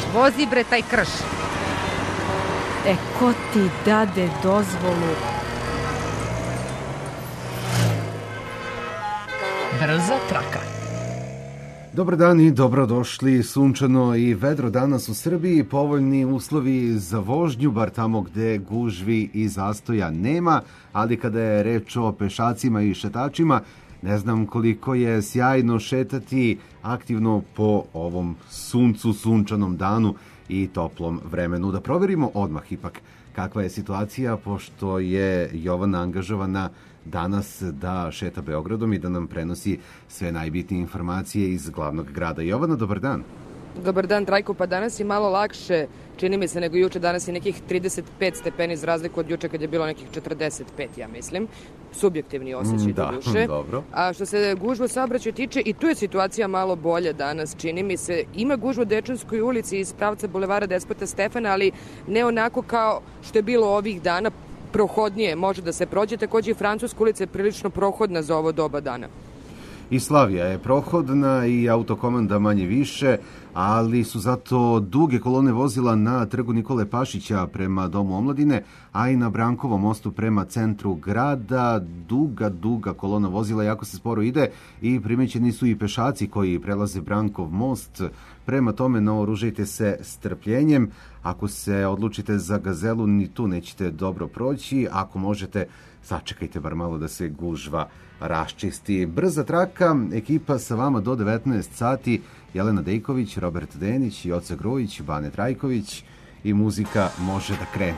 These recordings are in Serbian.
Vozi bre taj krš. Ko ti dade dozvolu? Brza traka. Dobar dan i dobrodošli. Sunčano i vedro danas u Srbiji, povoljni uslovi za vožnju, bar tamo gde gužvi i zastoja nema, ali kada je reč o pešacima i šetačima, ne znam koliko je sjajno šetati aktivno po ovom suncu, sunčanom danu i toplom vremenu. Da proverimo odmah ipak kakva je situacija, pošto je Jovana angažovana danas da šeta Beogradom i da nam prenosi sve najbitnije informacije iz glavnog grada. Jovana, dobar dan. Dobar dan, Trajko. Pa danas je malo lakše, čini mi se, nego juče. Danas je nekih 35 stepeni za razliku od juče kad je bilo nekih 45, ja mislim. Subjektivni osjećaj do duše. Dobro. A što se gužva saobraćaja tiče, i tu je situacija malo bolja danas, čini mi se. Ima gužva u Dečanskoj ulici iz pravca bulevara Despota Stefana, ali ne onako kao što je bilo ovih dana. Prohodnije može da se prođe. Takođe i Francuska ulica je prilično prohodna za ovo doba dana. I Slavija je prohodna i autokomanda manje više, ali su zato duge kolone vozila na trgu Nikole Pašića prema Domu omladine, a i na Brankovom mostu prema centru grada. Duga kolona vozila, jako se sporo ide i primećeni su i pešaci koji prelaze Brankov most. Prema tome, naoružajte se strpljenjem. Ako se odlučite za Gazelu, ni tu nećete dobro proći. Ako možete, sačekajte bar malo da se gužva raščisti. Brza traka, ekipa sa vama do 19 sati. Jelena Dejković, Robert Denić, Joca Grujić, Bane Trajković i muzika može da krene.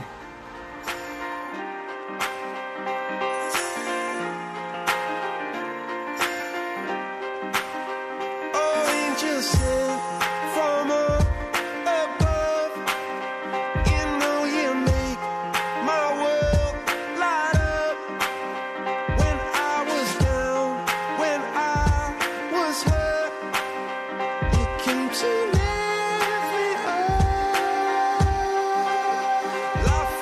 To lift me up, life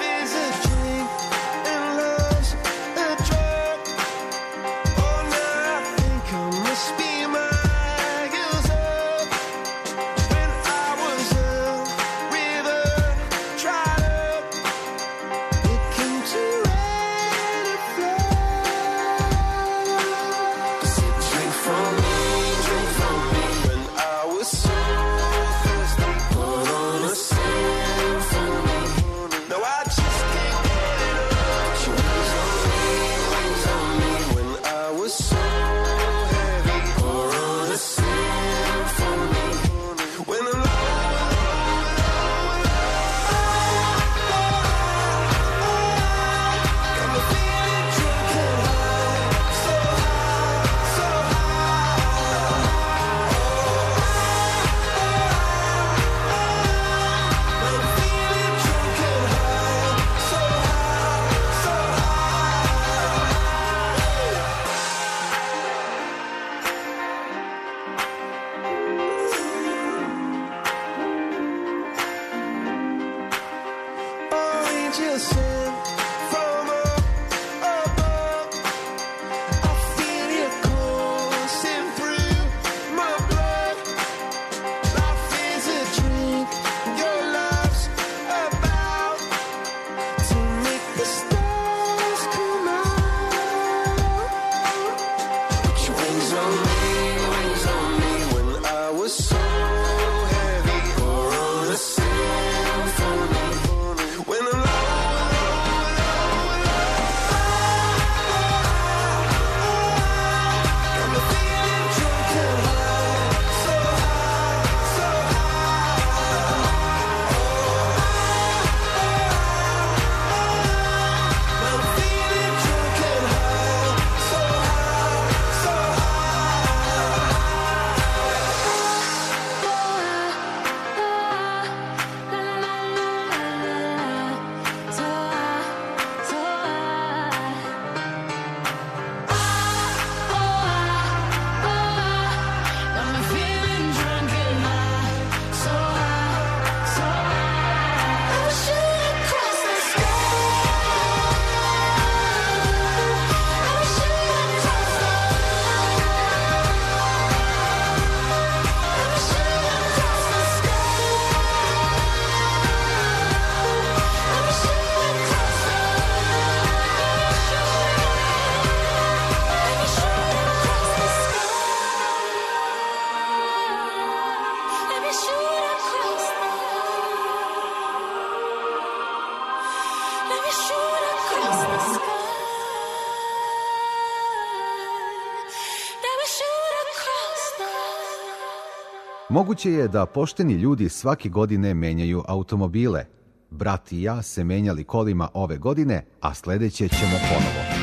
Moguće je da pošteni ljudi svake godine menjaju automobile. Brat i ja se menjali kolima ove godine, a sledeće ćemo ponovo.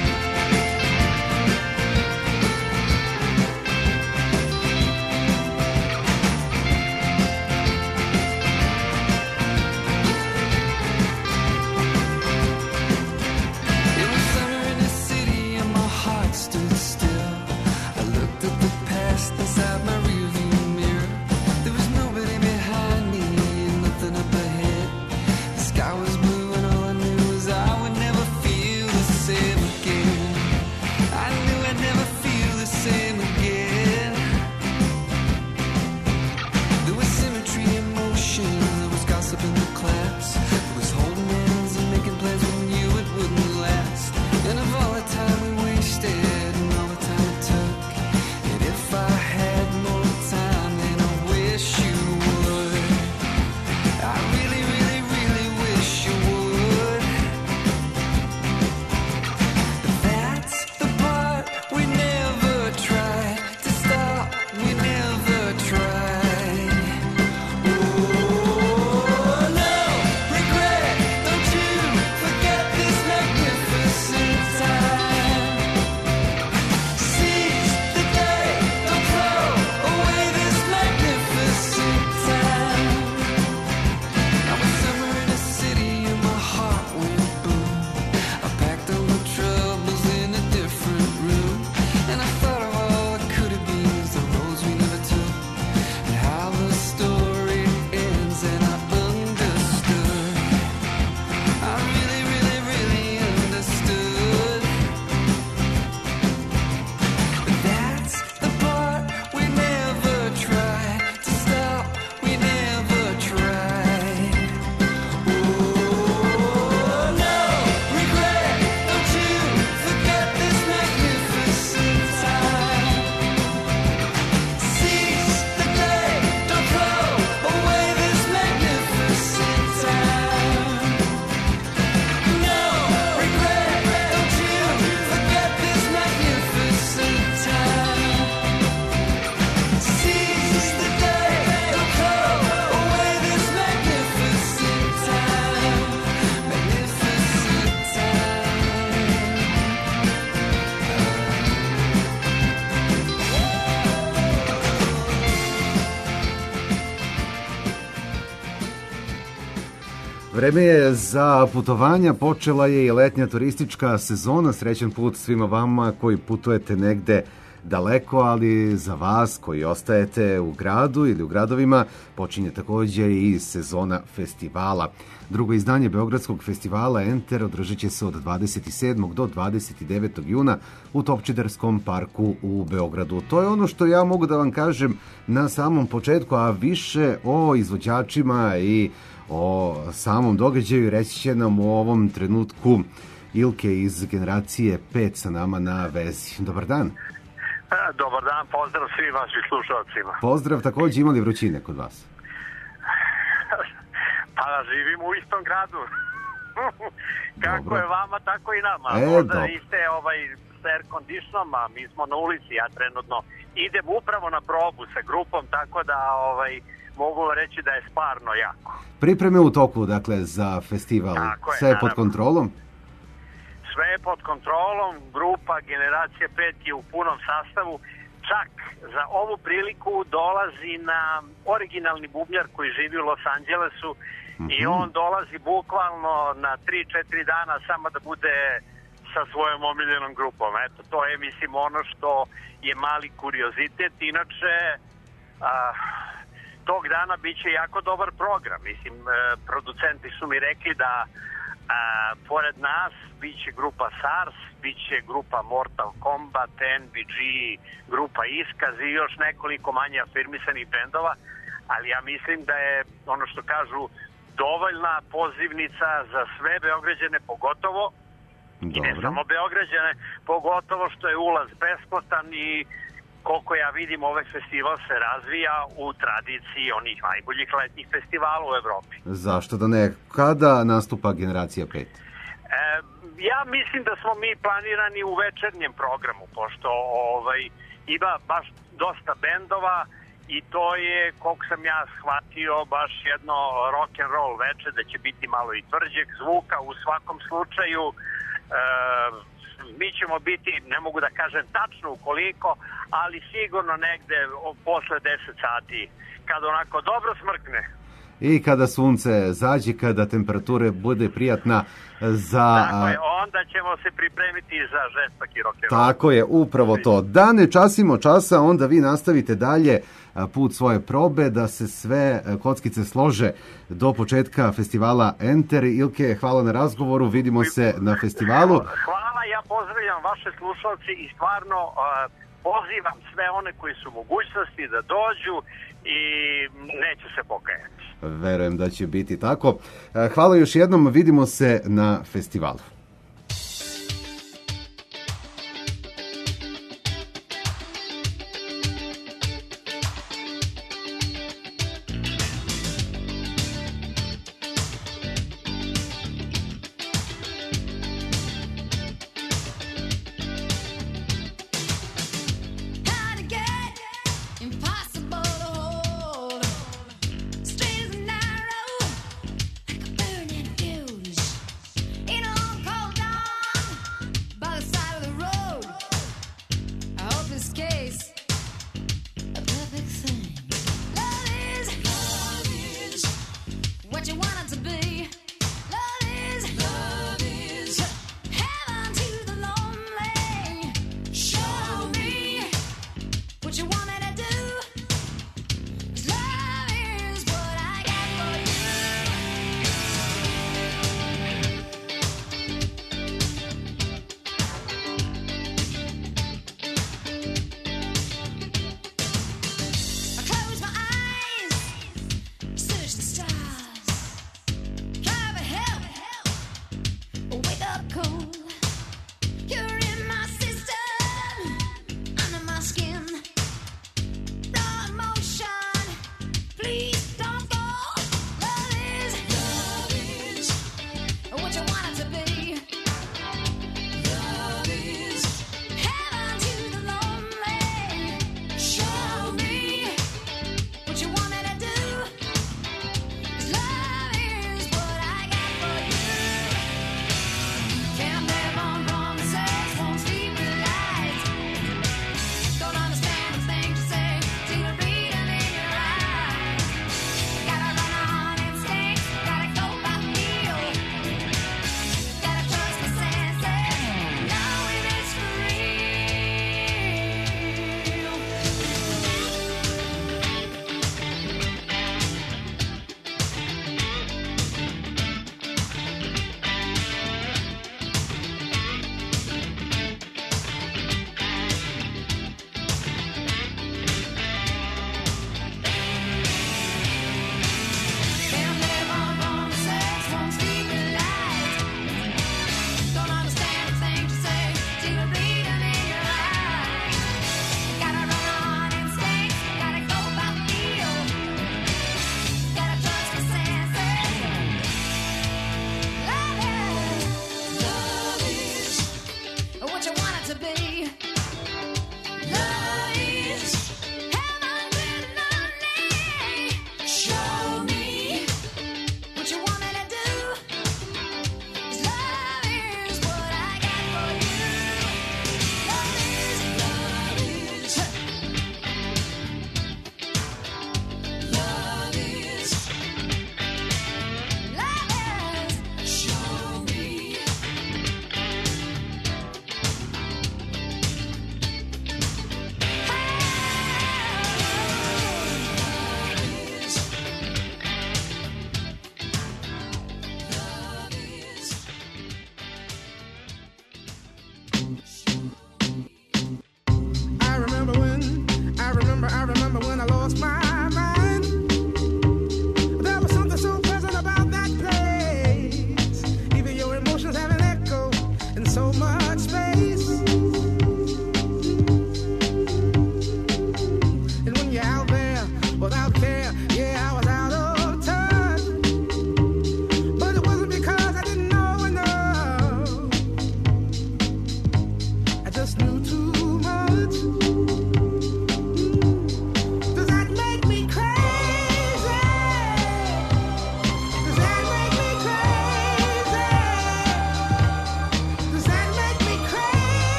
Vreme je za putovanja, počela je i letnja turistička sezona. Srećan put svima vama koji putujete negde daleko, ali za vas koji ostajete u gradu ili u gradovima počinje također i sezona festivala. Drugo izdanje Beogradskog festivala Enter održat će se od 27. do 29. juna u Topčiderskom parku u Beogradu. To je ono što ja mogu da vam kažem na samom početku, a više o izvođačima i o samom događaju reći će nam u ovom trenutku Ilke iz generacije 5 sa nama na vezi. Dobar dan. Dobar dan, pozdrav svim vašim slušalcima. Pozdrav, također imali vrućine kod vas? Pa živimo u istom gradu. Kako dobro. Je vama, tako i nama. Možda niste s air conditionom, a mi smo na ulici, ja trenutno idem upravo na probu sa grupom, tako da mogu reći da je stvarno jako. Pripreme u toku, dakle, za festival. Sve je pod kontrolom? Sve je pod kontrolom, grupa Generacije 5 je u punom sastavu. Čak za ovu priliku dolazi nam originalni bubnjar koji živi u Los Angelesu i on dolazi bukvalno na 3-4 dana samo da bude sa svojom omiljenom grupom. Eto, to je, mislim, ono što je mali kuriozitet. Inače, tog dana bit će jako dobar program. Mislim, producenti su mi rekli da pored nas bit će grupa SARS, bit će grupa Mortal Kombat, NBG, grupa Iskaz i još nekoliko manje afirmisanih bendova, ali ja mislim da je, ono što kažu, dovoljna pozivnica za sve Beograđane pogotovo. Dobro. I ne samo Beograđane, pogotovo što je ulaz besplatan i koliko ja vidim, ovaj festival se razvija u tradiciji onih najboljih letnjih festivala u Evropi. Zašto da ne? Kada nastupa Generacija 5? Ja mislim da smo mi planirani u večernjem programu, pošto ima baš dosta bendova i to je, koliko sam ja shvatio, baš jedno rock and roll veče, da će biti malo i tvrđeg zvuka u svakom slučaju. Mi ćemo biti, ne mogu da kažem tačno ukoliko, ali sigurno negde posle 10 sati, kad onako dobro smrkne. I kada sunce zađe, kada temperatura bude prijatna za... Tako je, onda ćemo se pripremiti za žestoki rock and roll. Tako je, upravo to. Da ne časimo časa, onda vi nastavite dalje put svoje probe, da se sve kockice slože do početka festivala Enter. Ilke, hvala na razgovoru, vidimo se na festivalu. Hvala, ja pozdravljam vaše slušalci i stvarno pozivam sve one koji su mogućnosti da dođu i neće se pokajati. Verujem da će biti tako. Hvala još jednom, vidimo se na festivalu.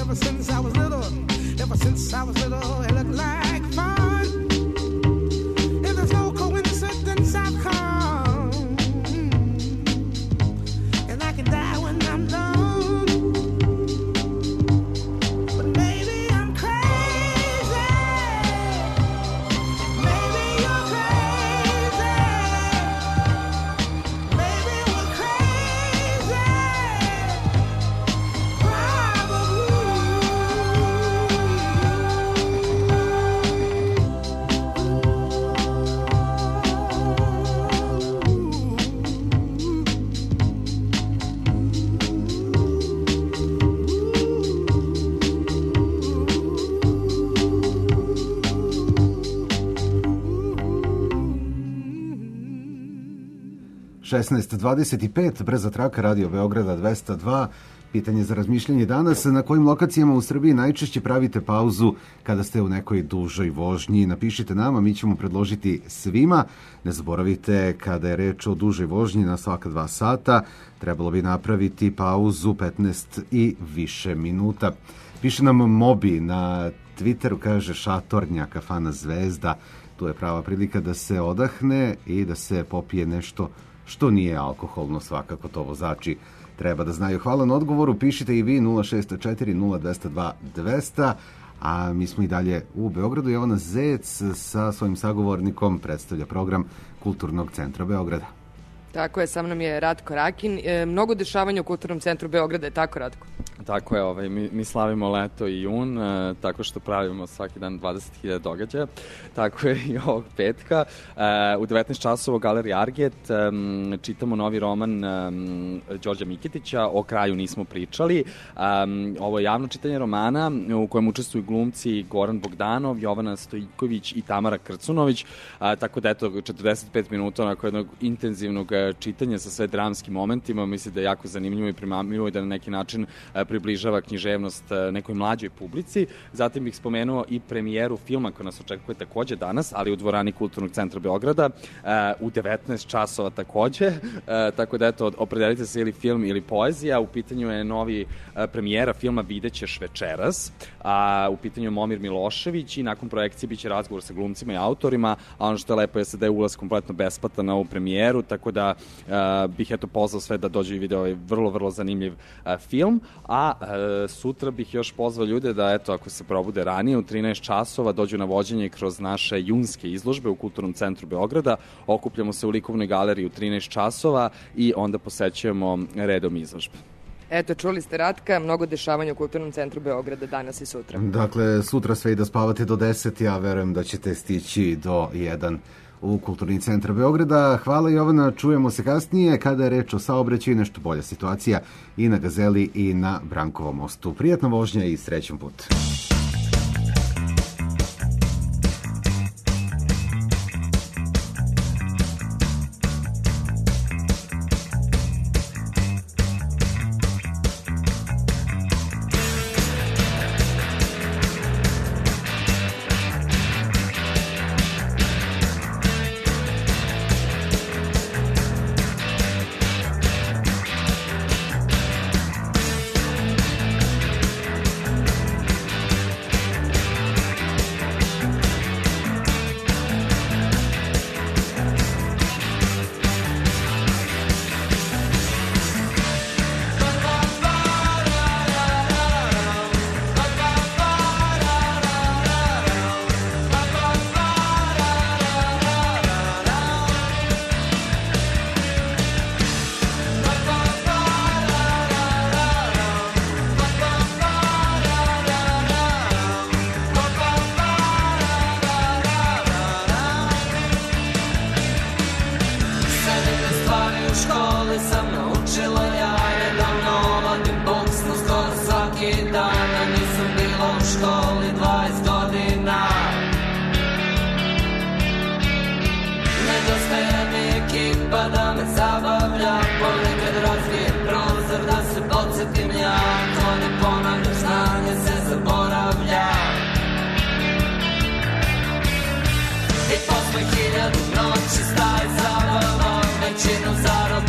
ever since I was little, it looked like fun. If there's no coincidence, I've come, and I can die when I'm done. But maybe I'm crazy. Maybe you're crazy. Maybe we're crazy. Probably. 16:25, brza traka Radio Beograda 202. Pitanje za razmišljanje danas: na kojim lokacijama u Srbiji najčešće pravite pauzu kada ste u nekoj dužoj vožnji? Napišite nama, mi ćemo predložiti svima. Ne zaboravite, kada je reč o dužoj vožnji na svaka 2 sata, trebalo bi napraviti pauzu 15 i više minuta. Piše nam Mobi na Twitteru, kaže šatornja, kafana Zvezda. Tu je prava prilika da se odahne i da se popije nešto što nije alkoholno, svakako to vozači treba da znaju. Hvala na odgovoru, pišite i vi 064 0202 200, a mi smo i dalje u Beogradu. Jovana Zec sa svojim sagovornikom predstavlja program Kulturnog centra Beograda. Tako je, sa mnom je Ratko Rakin. Mnogo dešavanja u Kulturnom centru Beograda, je tako, Ratko? Tako je, mi slavimo leto i jun, tako što pravimo svaki dan 20.000 događaja. Tako je i ovog petka. U 19 časova u Galeriji Arget čitamo novi roman Đorđa Miketića, O kraju nismo pričali. Ovo je javno čitanje romana u kojem učestvuju glumci Goran Bogdanov, Jovana Stojković i Tamara Krcunović. Tako da, eto, 45 minuta onako jednog intenzivnog čitanja sa sve dramskim momentima. Mislim da je jako zanimljivo i primamljivo i da na neki način približava književnost nekoj mlađoj publici. Zatim bih spomenuo i premijeru filma koja nas očekuje takođe danas, ali u dvorani Kulturnog centra Beograda u 19 časova takođe. Tako da, eto, opredelite se ili film ili poezija. U pitanju je novi premijera filma Videćeš večeras. U pitanju je Momir Milošević i nakon projekcije biće razgovor sa glumcima i autorima, a ono što je lepo jeste da je ulaz kompletno besplatan na ovu premijeru, tako da bih eto pozvao sve da dođu i vide ovaj vrlo, vrlo zanimljiv film. A sutra bih još pozvao ljude da, eto, ako se probude ranije, u 13 časova dođu na vođenje kroz naše junske izložbe u Kulturnom centru Beograda. Okupljamo se u Likovnoj galeriji u 13 časova i onda posećujemo redom izložbe. Eto, čuli ste, Ratka, mnogo dešavanja u Kulturnom centru Beograda danas i sutra. Dakle, sutra sve i da spavate do 10, ja verujem da ćete stići do 1 u Kulturni centar Beograda. Hvala, Jovana, čujemo se kasnije kada je reč o saobraćaju, nešto bolja situacija i na Gazeli i na Brankovom mostu. Prijatna vožnja i srećan put.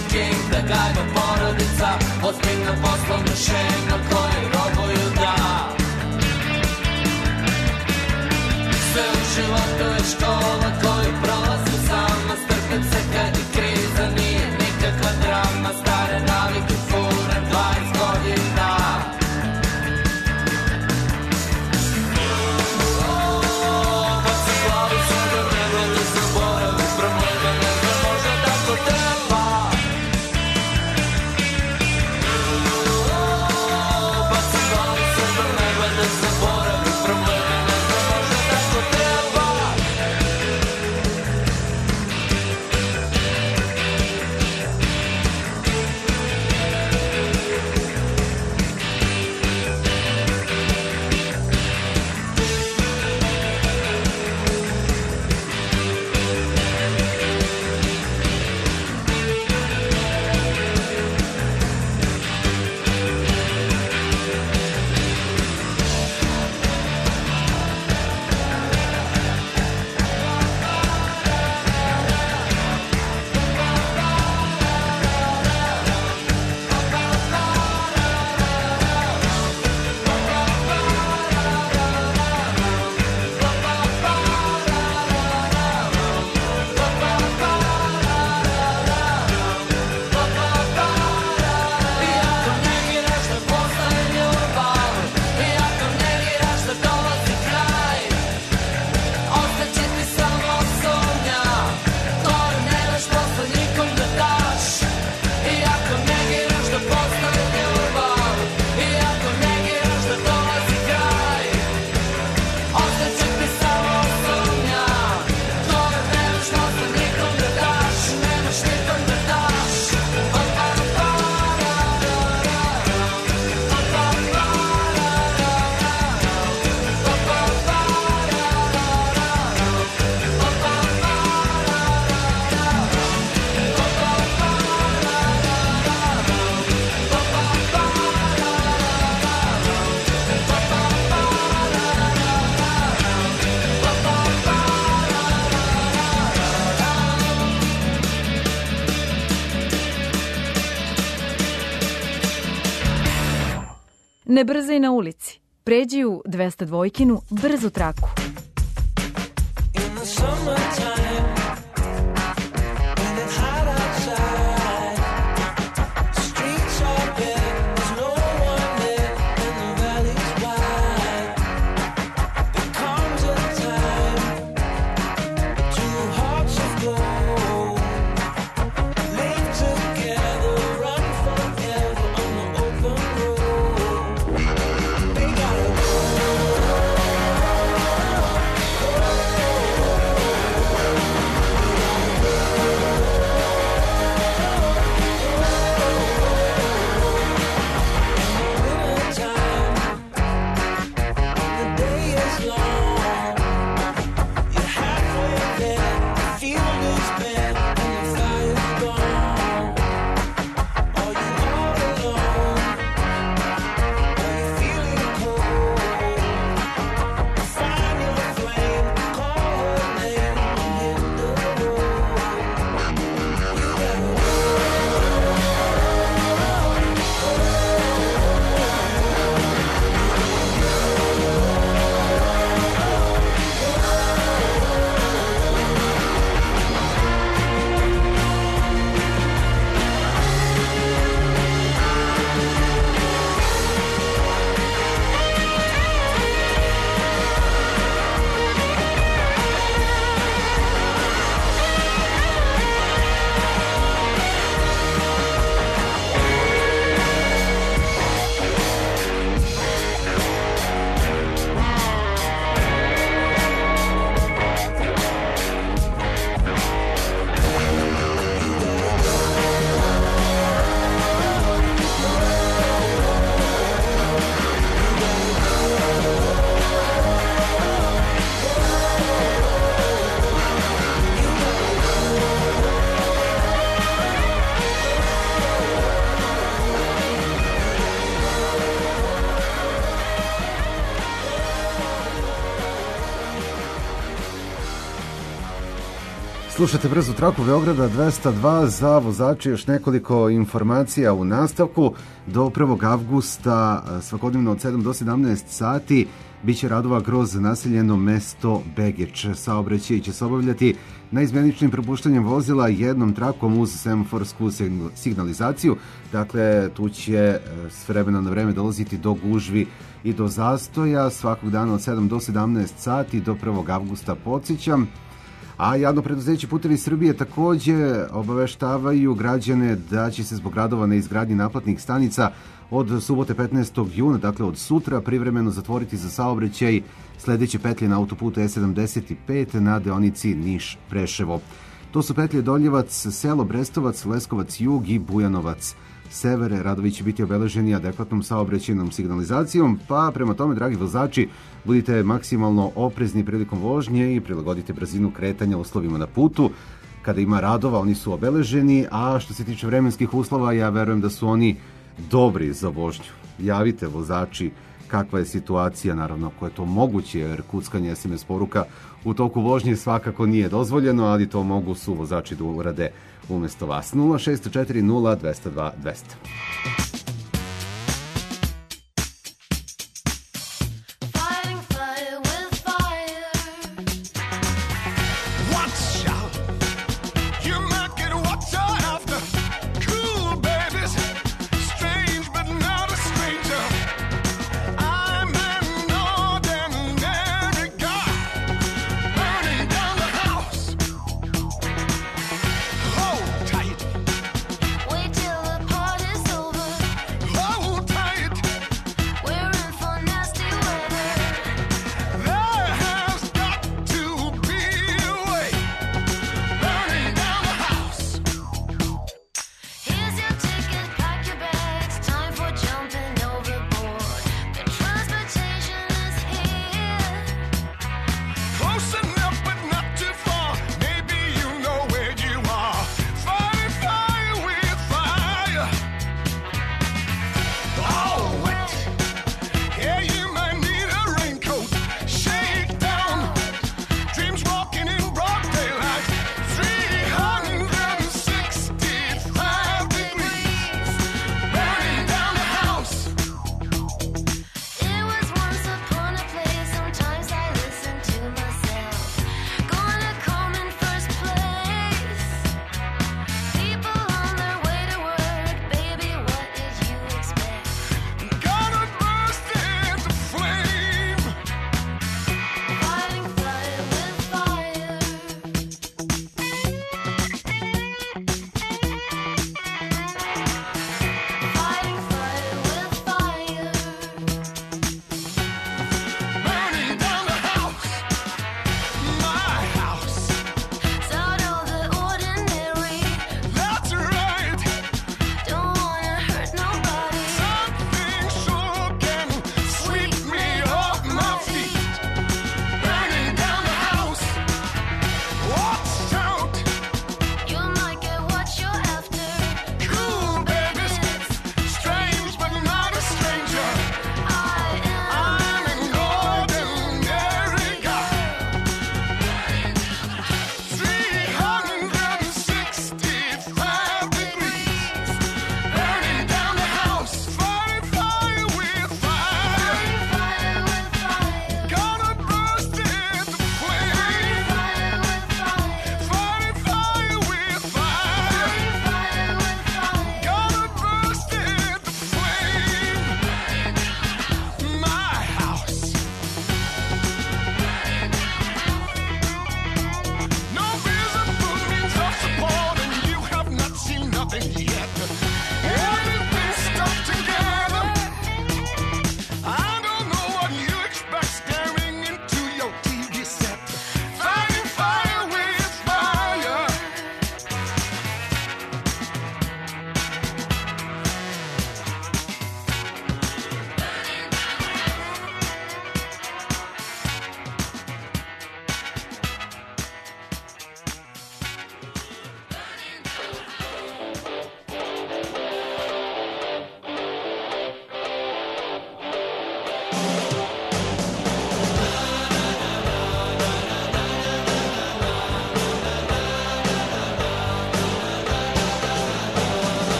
Ozbiljna poslovna šema koju robuju da Ne brzaj na ulici. Pređi u 202-kinu brzu traku. Slušate brzu traku Beograda 202 za vozače. Još nekoliko informacija u nastavku. Do 1. avgusta svakodnevno od 7 do 17 sati biće radova kroz naseljeno mesto Begeč. Saobraćaj će se obavljati naizmjeničnim propuštanjem vozila jednom trakom uz semaforsku signalizaciju. Dakle, tu će s vremena na vreme dolaziti do gužvi i do zastoja svakog dana od 7 do 17 sati do 1. avgusta, podsjećam. A javno preduzeće Putevi Srbije također obaveštavaju građane da će se zbog radova na izgradnji naplatnih stanica od subote 15. juna, dakle od sutra, privremeno zatvoriti za saobraćaj sledeće petlje na autoputu E75 na deonici Niš-Preševo. To su petlje Doljevac, Selo, Brestovac, Leskovac, Jug i Bujanovac. Severe, radovi će biti obeleženi adekvatnom saobraćajnom signalizacijom, pa prema tome, dragi vozači, budite maksimalno oprezni prilikom vožnje i prilagodite brzinu kretanja uslovima na putu. Kada ima radova, oni su obeleženi, a što se tiče vremenskih uslova, ja verujem da su oni dobri za vožnju. Javite vozači kakva je situacija, naravno ako je to moguće, jer kuckanje SMS poruka u toku vožnje svakako nije dozvoljeno, ali to mogu su vozači da urade umjesto vas. 0640 202 200. Wait till the party's over.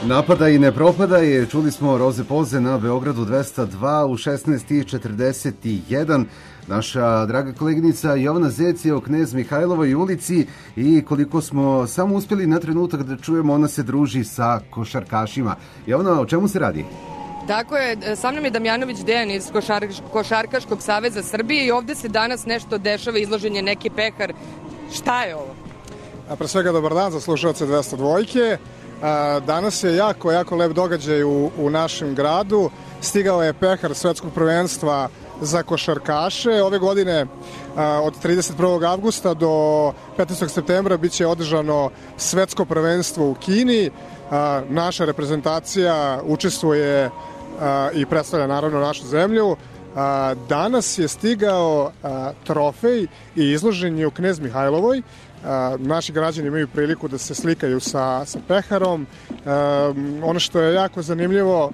Napada i ne propada je, čuli smo Roze Poze na Beogradu 202 u 16:41. Naša draga koleginica Jovana Zec je o Knez Mihajlovoj ulici i koliko smo samo uspjeli na trenutak da čujemo, ona se druži sa košarkašima. Jovana, o čemu se radi? Tako je, sa mnom je Damjanović Dejan iz Košarkaškog saveza Srbije i ovde se danas nešto dešava, izložen je neki pehar. Šta je ovo? Pre svega dobar dan za slušalce 202. Danas je jako lep događaj u našem gradu. Stigao je pehar svetskog prvenstva za košarkaše. Ove godine od 31. avgusta do 15. septembra biće održano svetsko prvenstvo u Kini. Naša reprezentacija učestvuje i predstavlja naravno našu zemlju. Danas je stigao trofej i izložen je u Knez Mihajlovoj. Naši građani imaju priliku da se slikaju sa peharom. Ono što je jako zanimljivo,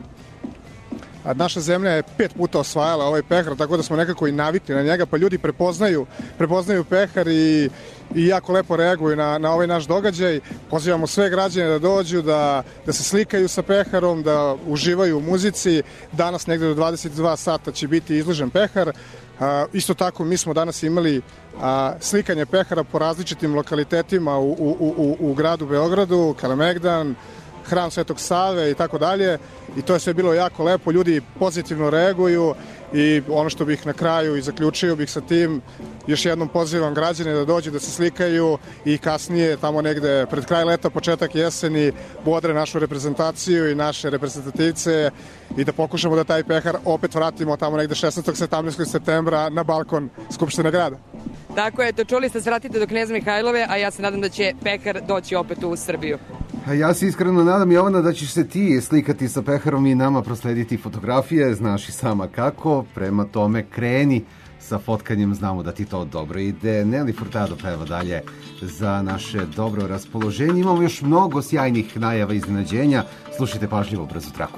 naša zemlja je 5 puta osvajala ovaj pehar, tako da smo nekako i navikli na njega, pa ljudi prepoznaju pehar i jako lepo reaguju na ovaj naš događaj. Pozivamo sve građane da dođu, da se slikaju sa peharom, da uživaju u muzici. Danas negde do 22 sata će biti izložen pehar. Isto tako mi smo danas imali slikanje pehara po različitim lokalitetima u gradu Beogradu, Kalemegdan, Hram Svetog Save i tako dalje, i to je sve bilo jako lepo, ljudi pozitivno reaguju i ono što bih na kraju i zaključio bih sa tim, još jednom pozivam građane da dođu da se slikaju i kasnije tamo negde pred kraj leta, početak jeseni bodre našu reprezentaciju i naše reprezentativce i da pokušamo da taj pehar opet vratimo tamo negde 16. 17. septembra na balkon Skupštine grada. Tako je, to čuli ste, svratite do Knez Mihajlove, a ja se nadam da će pehar doći opet u Srbiju. Ja se iskreno nadam, Jovana, da ćeš se ti slikati sa peharom i nama proslediti fotografije, znaš i sama kako, prema tome kreni sa fotkanjem, znamo da ti to dobro ide. Nelly Furtado peva dalje za naše dobro raspoloženje. Imamo još mnogo sjajnih najava i iznenađenja, slušajte pažljivo brzo traku.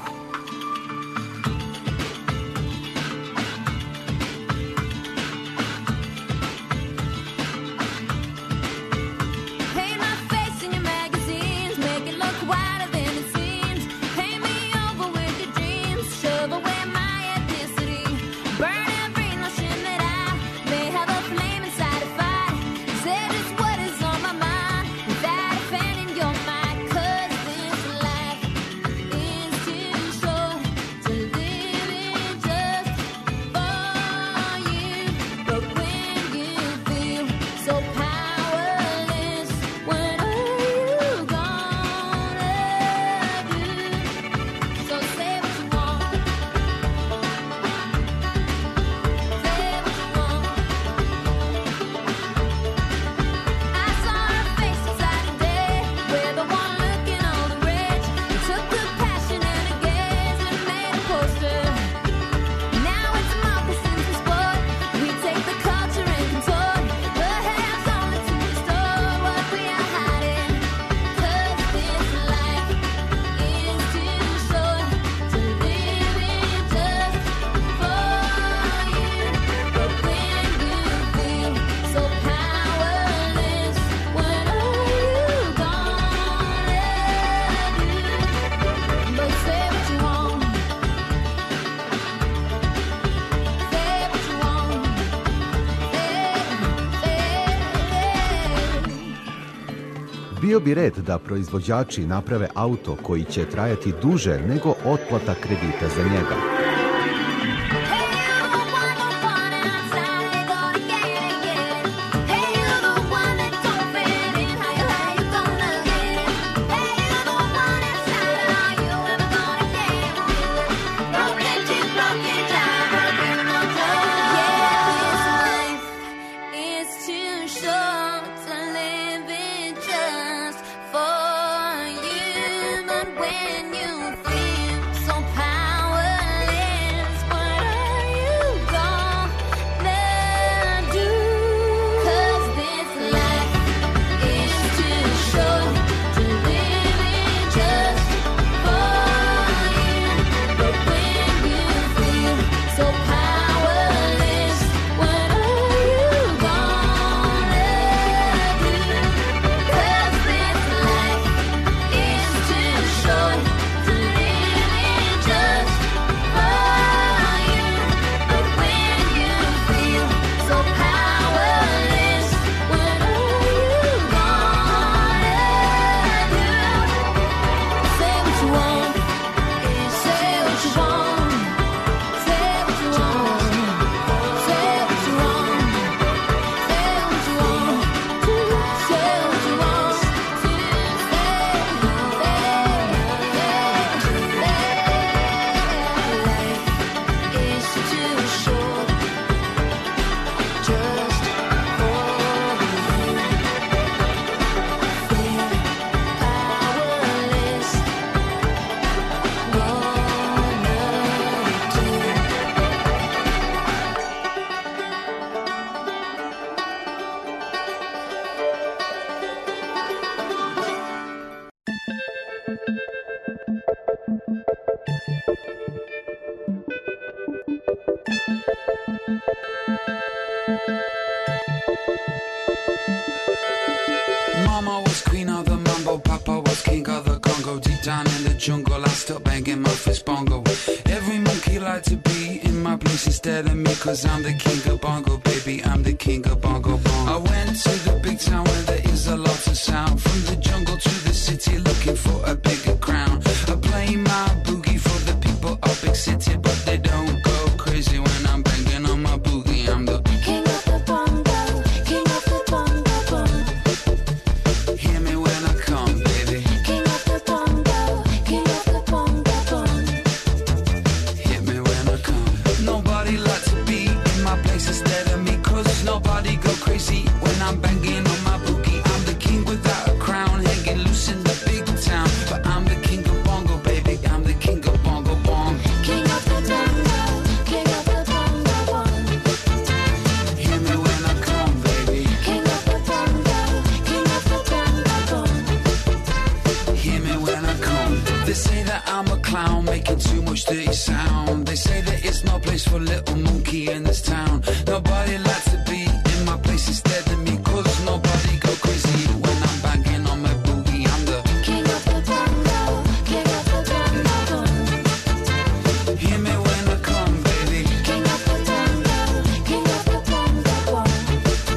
Bio bi red da proizvođači naprave auto koji će trajati duže nego otplata kredita za njega. When you feel so powerless. king of the Congo. Deep down in the jungle, I still banging my fist bongo. Every monkey like to be in my place instead of me, cause I'm the king of bongo, baby, I'm the king of bongo bongo. I went to the big town where there is a lot of sound. From the jungle to the city, looking for a bigger crown. I play my boogie for the people of big city, but they don't go crazy when I'm banging on my boogie. I'm the king of the bongo, king of the bongo bongo. Hear me when I come, baby. King of the bongo, king of the bongo bongo. Hear me when I come. Nobody like to be in my place instead of me, cause nobody go crazy when I'm banging on my boogie. I'm the king without a crown, hanging loose in the big town. But I'm the king of bongo, baby, I'm the king of bongo bongo. King of the bongo, king of the bongo bongo. Hear me when I come, baby. King of the bongo, king of the bongo bongo. Hear me when I come. They say that I'm a clown, making too much dirty sound. They say there is no place for little monkey in this town. Nobody likes to be in my place instead of me, cause nobody go crazy when I'm banging on my boogie. I'm the king of the bongo, king of the bongo bongo. Hear me when I come, baby. King of the bongo, king of the bongo bongo.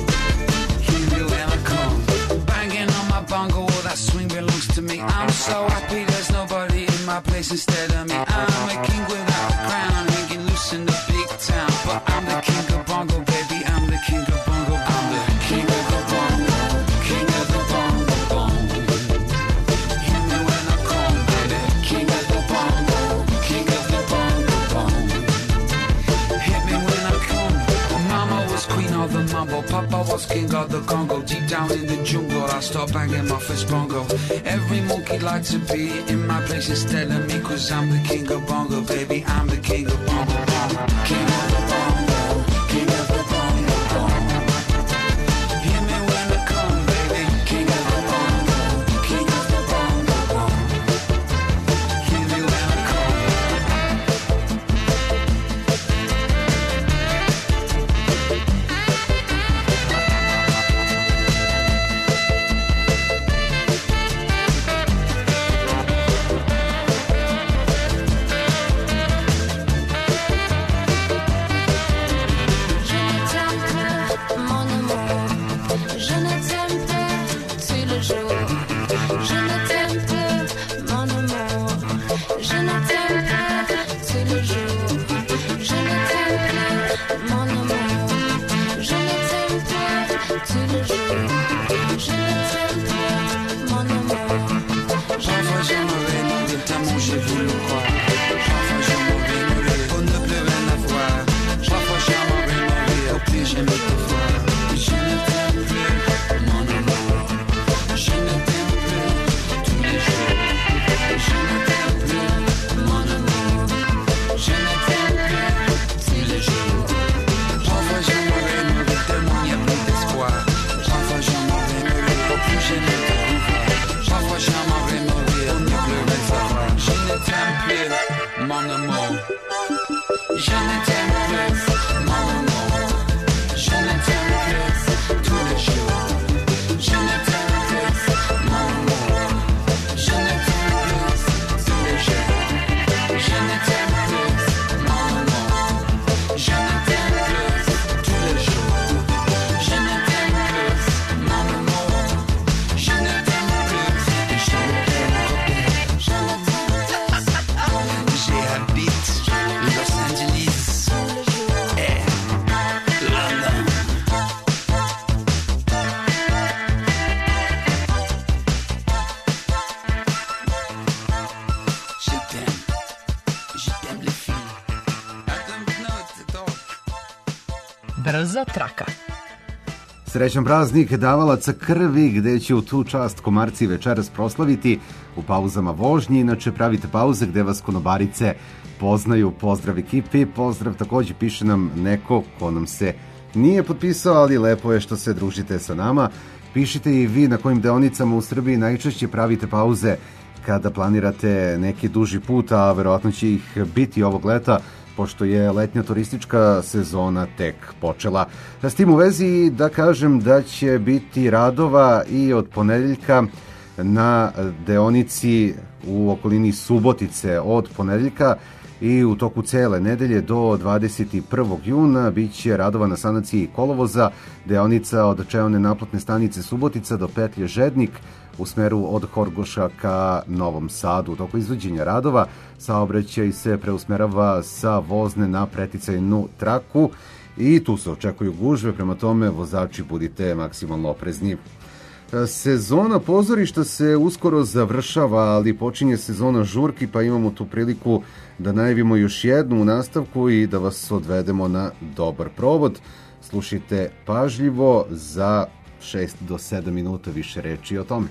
Hear me when I come. Banging on my bongo, all that swing belongs to me. I'm so happy there's nobody in my place instead of me. I'm a king without a crown, hanging loose in the big town. But I'm the king of bongo, baby, I'm the king of bongo. I'm the king of the bongo, king of the bongo bongo. Hear me when I come, baby. King of the bongo, king of the bongo bongo. Hit me when I come. Mama was queen of the mambo, Papa was king of the Congo. Deep down in the jungle, I start banging my fist bongo. Every monkey like to be in my place instead of me, cause I'm the king of bongo, baby, I'm the king of bongo bongo. King of the bongo, king of the bongo bongo. Hear me when I come, baby. King of the bongo, king of the bongo bongo. Hear me when I come. Brza traka. Srećan praznik davalaca krvi, gde će u tu čast komarci večeras proslaviti u pauzama vožnje. Inače pravite pauze gde vas konobarice poznaju. Pozdrav ekipi, pozdrav takođe piše nam neko ko nam se nije potpisao, ali lepo je što se družite sa nama. Pišite i vi na kojim deonicama u Srbiji najčešće pravite pauze kada planirate neki duži put, a verovatno će ih biti ovog leta, pošto je letnja turistička sezona tek počela. S tim u vezi da kažem da će biti radova i od ponedeljka na deonici u okolini Subotice od ponedeljka i u toku cele nedelje do 21. juna biće radova na sanaciji kolovoza, deonica od čeone naplatne stanice Subotica do petlje Žednik u smeru od Horgoša ka Novom Sadu. U toku izvođenja radova saobraćaj se preusmerava sa vozne na preticajnu traku i tu se očekuju gužve, prema tome vozači budite maksimalno oprezni. Sezona pozorišta se uskoro završava, ali počinje sezona žurki, pa imamo tu priliku da najavimo još jednu u nastavku i da vas odvedemo na dobar provod. Slušajte pažljivo, za 6 do 7 minuta više reči o tome.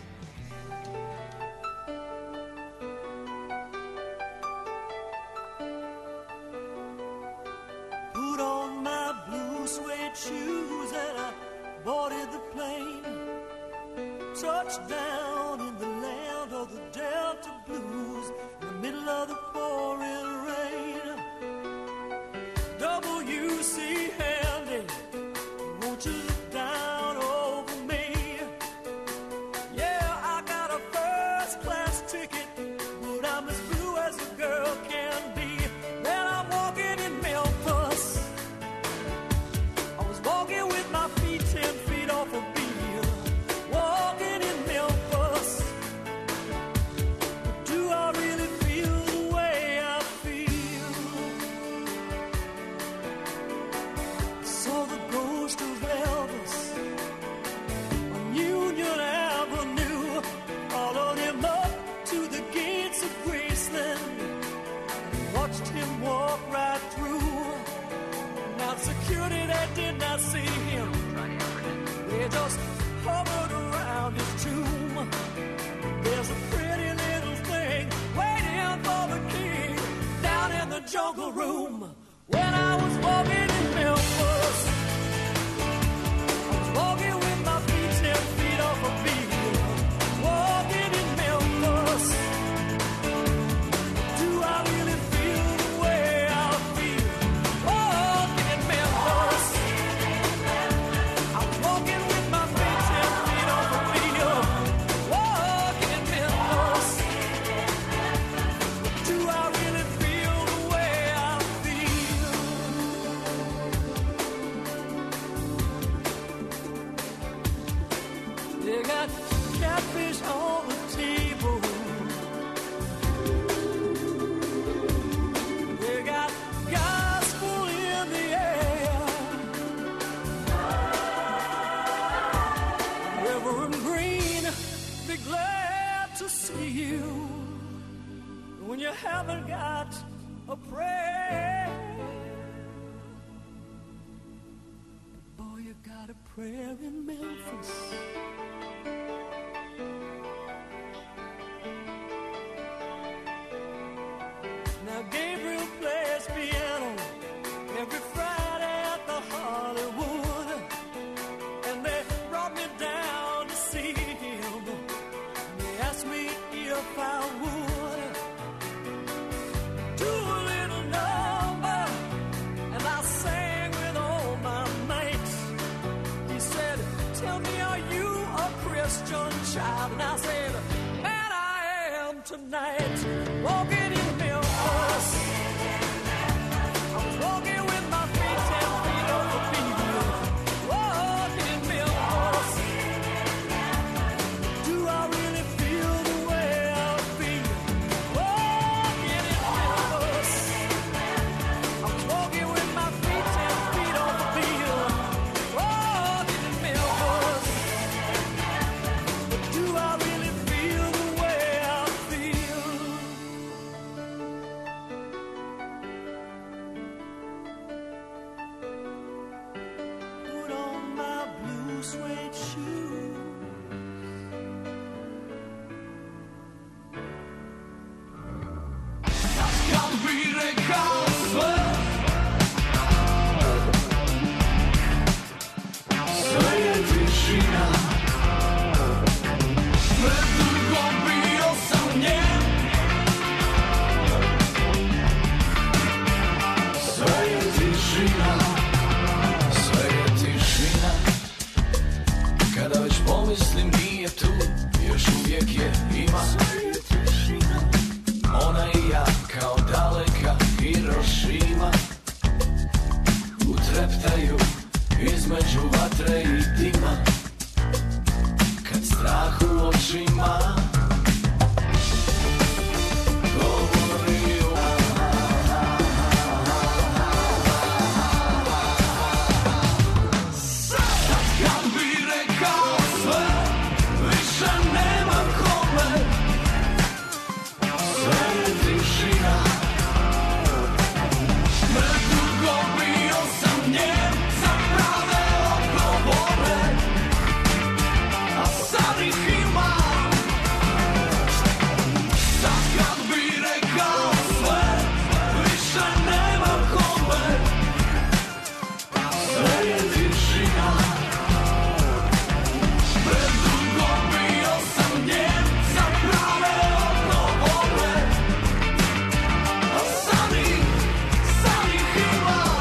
Put on my blue suede shoes and I boarded the plane. Touchdown in the land of the Delta Blues, in the middle of the pouring rain. W.C. Handy, won't you look down over me? Yeah, I got a first class ticket, but I'm as blue as a girl can be. Then I'm walking in Memphis. I was walking with my feet 10 feet off a beam. Walking in Memphis. But do I really feel the way I feel? I saw the ghost of Elvis on Union Avenue. Followed him up to the gates of Graceland. Watched him walk right through. Now security, they did not see him. They just hovered around his tomb. There's a pretty little thing waiting for the king down in the jungle room. When I was walking in Memphis, I was walking with my feet 10 feet off a beat. Walking in Memphis. Do I really feel the way I feel? Walking in Memphis. I was walking with my feet 10 feet off a beat. Walking in Memphis. Do I really feel the way I feel? They got catfish on the table. They got gospel in the air. Reverend Green, be glad to see you. When you haven't got a prayer, boy, you got a prayer in Memphis. Now Gabriel plays piano every Friday at the Hollywood, and they brought me down to see him. They asked me if I would do a little number, and I sang with all my mates. He said, "Tell me, are you a Christian child?" And I said, "Man, I am tonight." Walking in Memphis. I was walking with my feet 10 feet off the beat. Walking in Memphis. Do I really feel the way I feel? Walking in Memphis. I was walking with my feet 10 feet off the beat. Walking in Memphis. But do I really feel the way I feel? Put on my blue suede shoes. Kad bi rekao sve, sve je tišina. Predugo bio sam njen. Sve je tišina, sve je tišina. Kada već pomislim nije tu, još uvijek je ima. Ona i ja kao daleka Hirošima, utreptaju između vatre i dima, kad strah u očima govori o sad kad bi rekao sve, više nema kome, sve je tišina. Predugo bio sam njen za prave odgovore, a sad ih imam. Sad kad bi rekao sve, više nema kome, sve je tišina. Predugo bio sam njen za prave odgovore, a sad ih imam.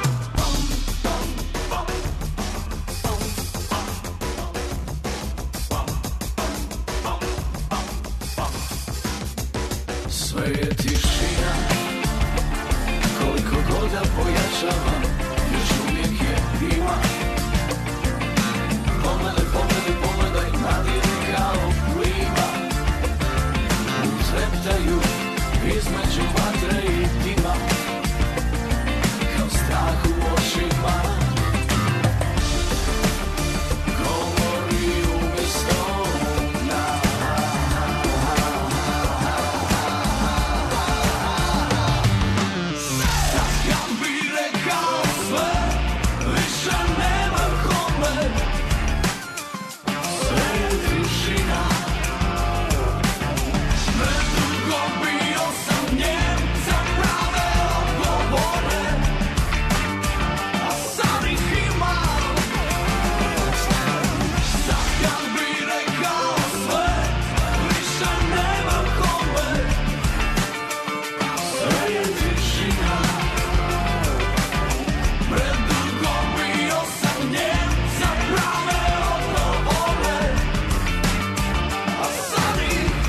Sve je tišina, koliko god da pojačavam, još uvijek je ima. Pogledaj, pogledaj, pogledaj, nadiri kao plima, utreptaju između vatre i dima, kao strah u očima govori umjesto nas. Sad kad bi rekao sve, više nema kome, sve je tišina. Predugo bio sam njen za prave odgovore, a sad ih imam. Sad kad bi rekao sve, više nema kome, sve je tišina. Predugo bio sam njen za prave odgovore, a sad ih imam.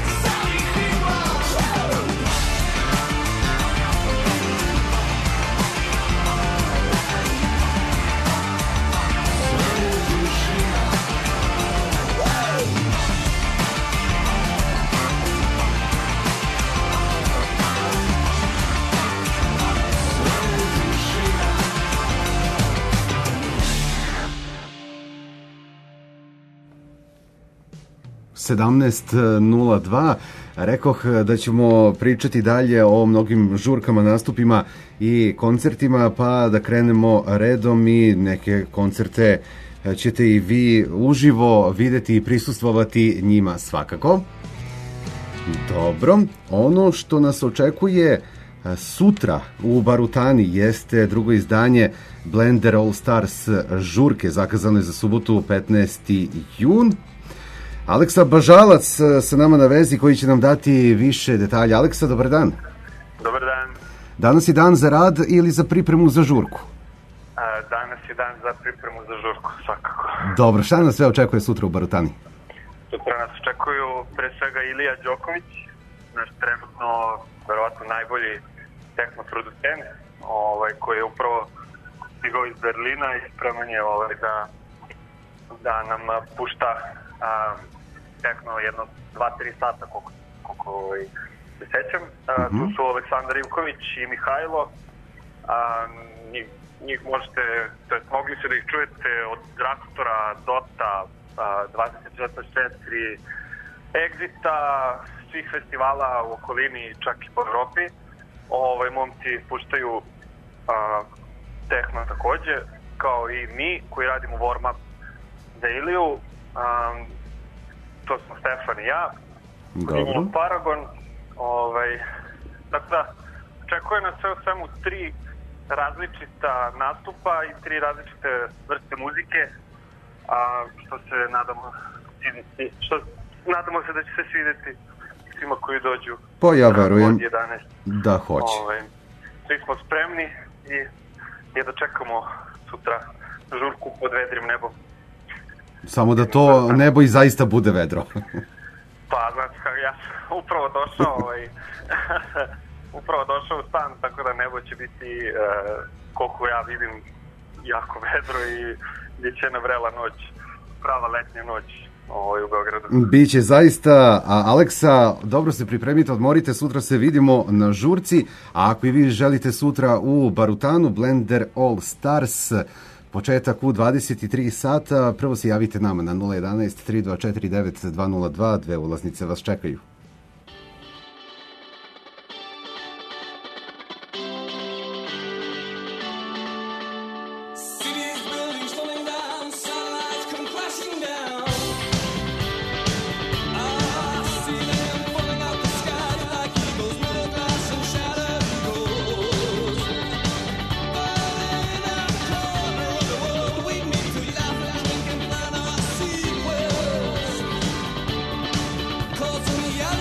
Sedamnaest 02. Rekoh da ćemo pričati dalje o mnogim žurkama, nastupima i koncertima, pa da krenemo redom i neke koncerte ćete i vi uživo videti i prisustvovati njima svakako. Dobro, ono što nas očekuje sutra u Barutani jeste drugo izdanje Blender All Stars žurke, zakazano je za subotu 15. jun. Aleksa Bažalac sa nama na vezi koji će nam dati više detalja. Aleksa, dobar dan. Dobar dan. Danas je dan za rad ili za pripremu za žurku? Danas je dan za pripremu za žurku, svakako. Dobro, šta nas sve očekuje sutra u Barutani? Sutra nas očekuju pre svega Ilija Đoković, naš trenutno verovatno najbolji tehno producent, koji je upravo stigao iz Berlina i spreman je da nam pušta tehno jedno 2-3 sata koliko se sećam. Tu su Aleksandar Ivković i Mihajlo. Njih možete, to jest mogli ste da ih čujete od Drastora, Dota, 24/4, Exita, svih festivala u okolini, čak i po Evropi. Momci puštaju tehno takođe, kao i mi koji radimo warm-up za Iliju. To smo Stefan i ja. Imamo Paragon. Dakle, očekuje nas sve u svemu 3 različita nastupa i 3 različite vrste muzike, što se nadamo se da će se svideti svima koji dođu. Pa ja verujem od 11. da hoće. Svi smo spremni i da čekamo sutra žurku pod vedrim nebom. Samo da to nebo i zaista bude vedro. Pa, znači, ja sam upravo došao, upravo došao u stan, tako da nebo će biti, koliko ja vidim, jako vedro i bit će jedna vrela noć, prava letnja noć u Beogradu. Biće zaista, a Aleksa, dobro se pripremite, odmorite, sutra se vidimo na žurci, a ako i vi želite sutra u Barutanu, Blender All Stars, početak u 23 sata, prvo se javite nama na 011 3249 202, 2 ulaznice vas čekaju. Cause in the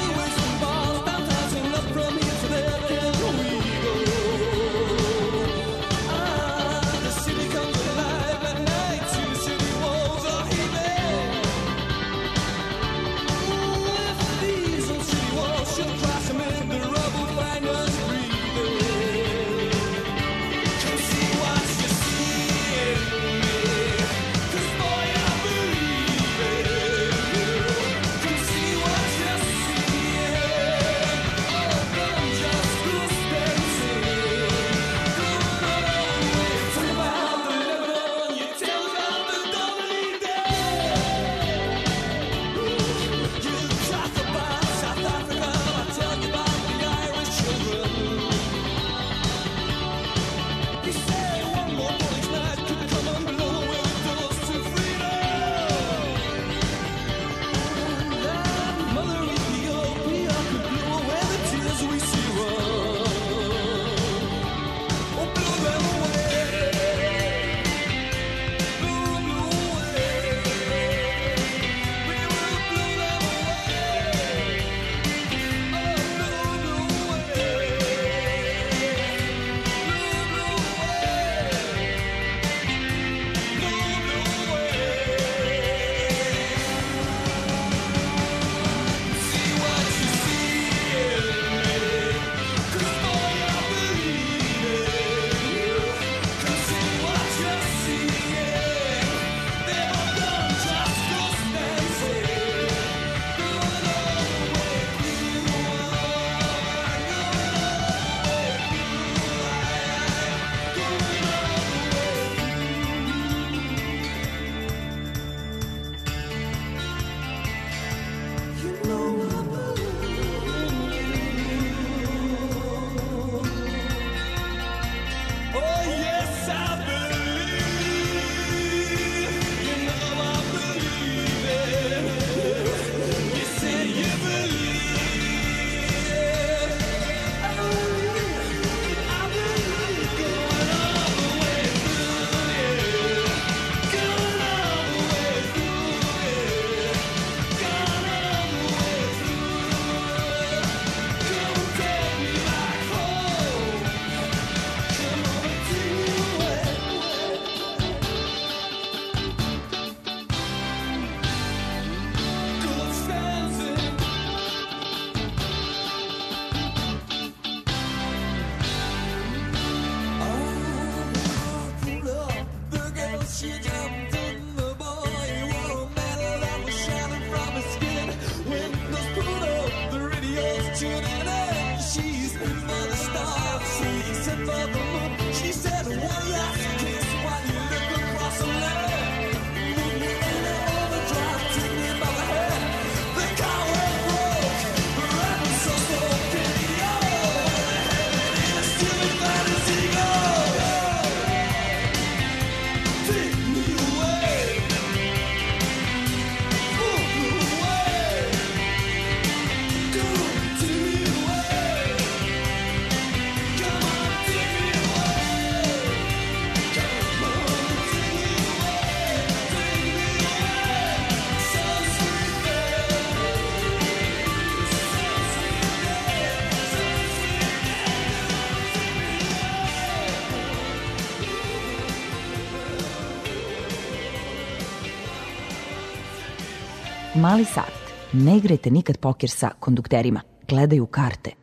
Mali savjet. Ne igrajte nikad poker sa kondukterima. Gledaju karte.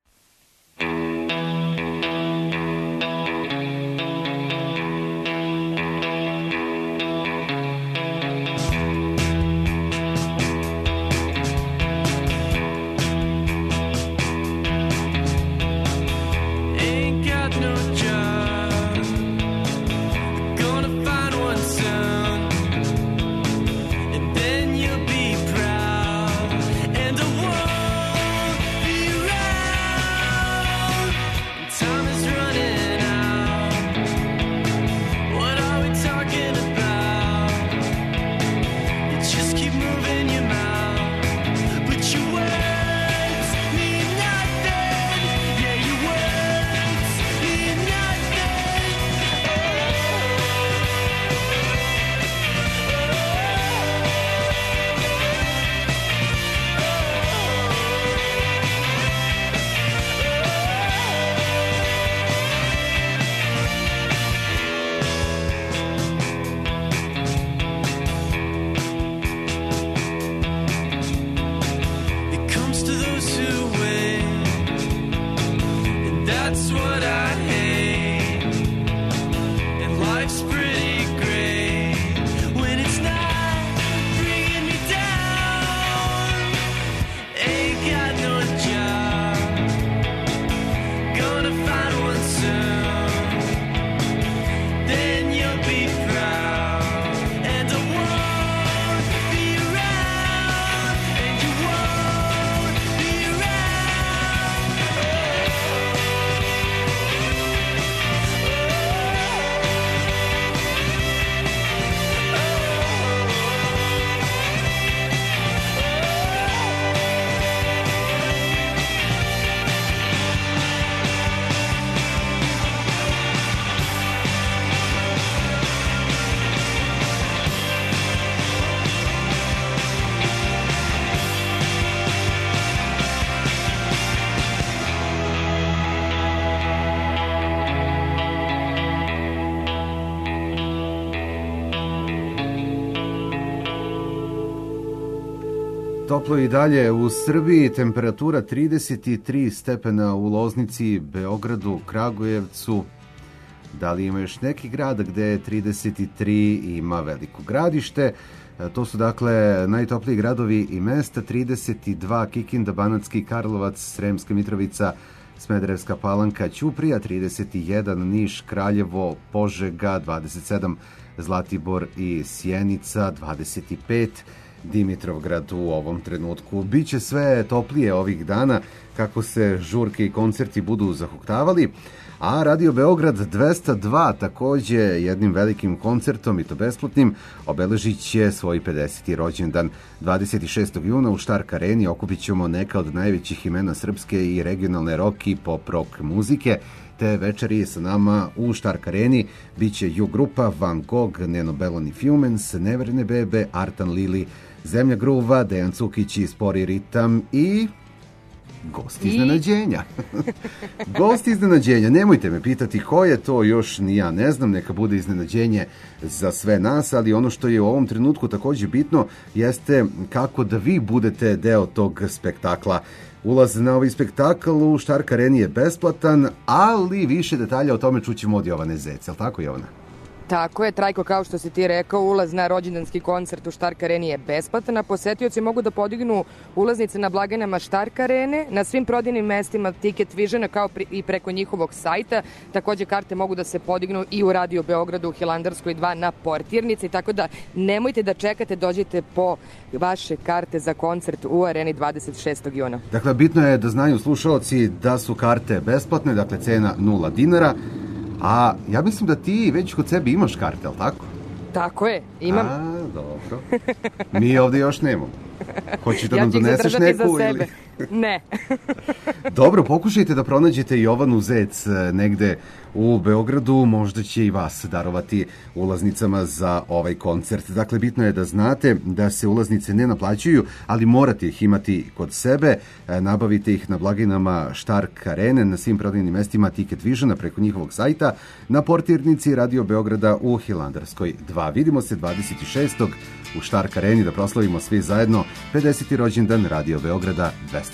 Ain't got no job. Gonna find one soon, and then you'll be proud, and the world be round. Time is running out. What are we talking about? You just keep moving your mouth, but your words mean nothing. Yeah, your words mean nothing. It comes to those who win, and that's what I hate. And life's pretty great when it's not bringing me down. Ain't got no job, gonna find one soon, then you'll be proud, and the world be around, and you won't be Toplo i dalje u Srbiji, temperatura 33 stepena u Loznici, Beogradu, Kragujevcu. Da li ima još neki grad gde je 33, ima Veliko Gradište. To su dakle najtopliji gradovi i mesta, 32 Kikinda, Banatski Karlovac, Sremska Mitrovica, Smederevska Palanka, Ćuprija, 31 Niš, Kraljevo, Požega, 27 Zlatibor i Sjenica, 25 Dimitrovgrad u ovom trenutku. Biće sve toplije ovih dana kako se žurke i koncerti budu zahuktavali, a Radio Beograd 202 takođe jednim velikim koncertom, i to besplatnim, obeležit će svoj 50. rođendan. 26. juna u Štark areni okupit ćemo neka od najvećih imena srpske i regionalne rock i pop rock muzike. Te večeri sa nama u Štark areni biće Ju grupa, Van Gogh, Neno Belon i Fumens, Neverne bebe, Artan Lili, Zemlja gruva, Dejan Cukić i Spori ritam i gost iznenađenja. Gost iznenađenja. Nemojte me pitati ko je to, još ni ja ne znam, neka bude iznenađenje za sve nas, ali ono što je u ovom trenutku takođe bitno jeste kako da vi budete deo tog spektakla. Ulaz na ovaj spektakl u Štark areni je besplatan, ali više detalja o tome čućemo od Jovane Zec. Je li tako, Jovana? Tako je, Trajko, kao što si ti rekao, ulaz na rođendanski koncert u Štark areni je besplatan, a posetioci mogu da podignu ulaznice na blagajnama Štark arene, na svim prodajnim mestima Ticket Visiona, kao i preko njihovog sajta. Takođe, karte mogu da se podignu i u Radio Beogradu u Hilandarskoj 2 na portirnici, tako da nemojte da čekate, dođite po vaše karte za koncert u areni 26. juna. Dakle, bitno je da znaju slušalci da su karte besplatne, dakle cena 0 dinara, a ja mislim da ti već kod sebe imaš karte, ali tako? Tako je, imam. A, dobro. Mi ovde još nemamo. Hoćeš da nam doneseš neku? Ja ću ih zadržati za sebe. Ne. Dobro, pokušajte da pronađete Jovanu Zec negde u Beogradu, možda će i vas darovati ulaznicama za ovaj koncert. Dakle, bitno je da znate da se ulaznice ne naplaćuju, ali morate ih imati kod sebe. Nabavite ih na blagajnama Štark arene, na svim prodajnim mestima Ticket Visiona preko njihovog sajta, na portirnici Radio Beograda u Hilandarskoj 2. Vidimo se 26. u Štark Areni da proslavimo svi zajedno 50. rođendan Radio Beograda 202.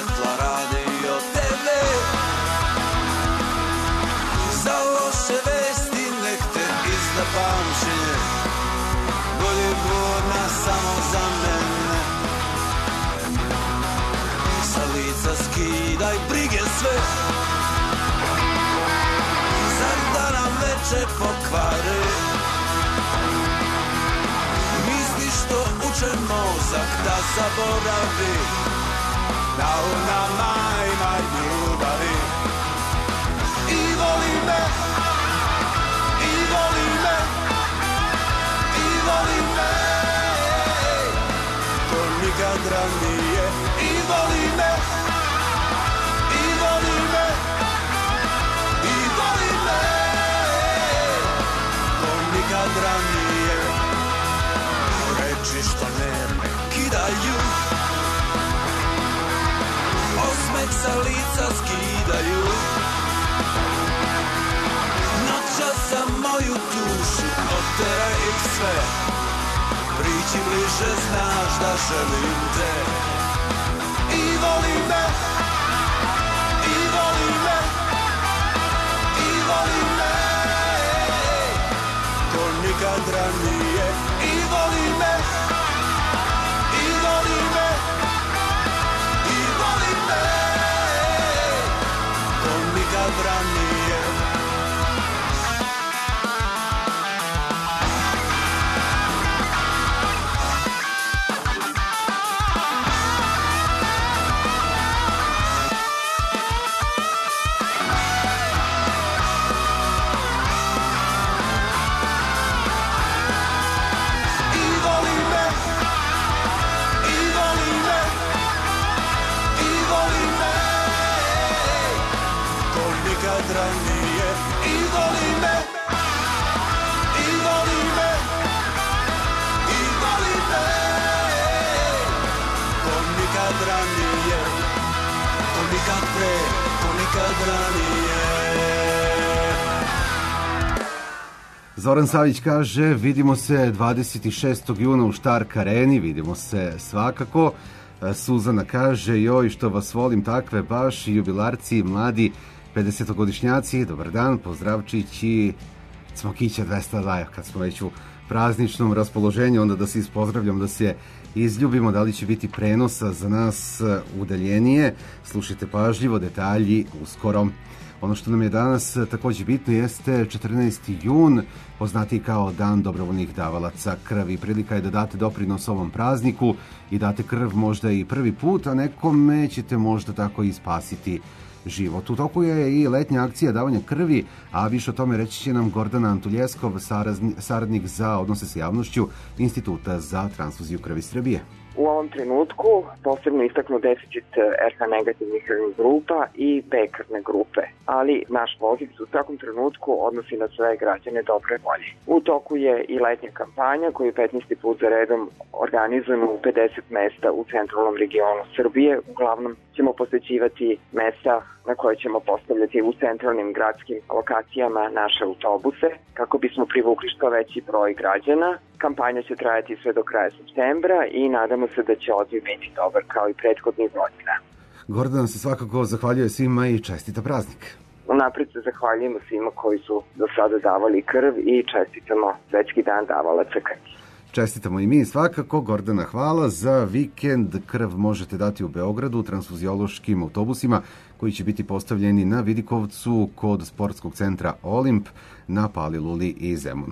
svjetla radio TV. Za loše vesti nek te izda pamćenje, bolje burna samo za mene. Sa lica skidaj brige sve, zar da nam veče pokvare. Misli što uče mozak da zaboravi, da u nama ima ljubavi. I voli me, i voli me, i voli me, to nikad ranije. I voli me, i voli me, i voli me, to nikad ranije. Reči što ne kidaju, osmeh sa lica skidaju. Noćas za moju dušu oteraj ih sve, priđi bliže, znaš da želim te. I voli me, i voli me, i voli me, to nikad ranije. I voli me, i voli me, i voli me, to nikad ranije. Ranije. I voli me, i voli me, i voli me, to nikad ranije, to nikad pre, to nikad ranije. Zoran Savić kaže, vidimo se 26. juna u Štark areni, vidimo se svakako. Suzana kaže, joj što vas volim takve baš, jubilarci, mladi 50-godišnjaci, dobar dan, pozdravčići Cmokića 200 laja, kad smo već u prazničnom raspoloženju, onda da se ispozdravljam, da se izljubimo, da li će biti prenosa za nas udaljenije, slušajte pažljivo, detalji uskoro. Ono što nam je danas takođe bitno jeste 14. jun, poznati kao Dan dobrovoljnih davalaca krvi. Prilika je da date doprinos ovom prazniku i date krv možda i prvi put, a nekome ćete možda tako i spasiti život. U toku je i letnja akcija davanja krvi, a više o tome reći će nam Gordana Antuljeskov, saradnik za odnose sa javnošću Instituta za transfuziju krvi Srbije. U ovom trenutku posebno istaknu deficit RH negativnih krvnih grupa i B krvne grupe, ali naš poziv se u svakom trenutku odnosi na sve građane dobre volje. U toku je i letnja kampanja koju 15. put za redom organizujemo u 50 mesta u centralnom regionu Srbije. Uglavnom ćemo posvećivati mesta na koje ćemo postavljati u centralnim gradskim lokacijama naše autobuse kako bismo privukli što veći broj građana. Kampanja će trajati sve do kraja septembra i nadamo se da će odziv biti dobar kao i prethodnih godina. Gordana se svakako zahvaljuje svima i čestita praznik. Unapred se zahvaljujemo svima koji su do sada davali krv i čestitamo Svetski dan davalaca krvi. Čestitamo i mi svakako. Gordana, hvala. Za vikend krv možete dati u Beogradu transfuziološkim autobusima koji će biti postavljeni na Vidikovcu kod sportskog centra Olimp, na Paliluli i Zemunu.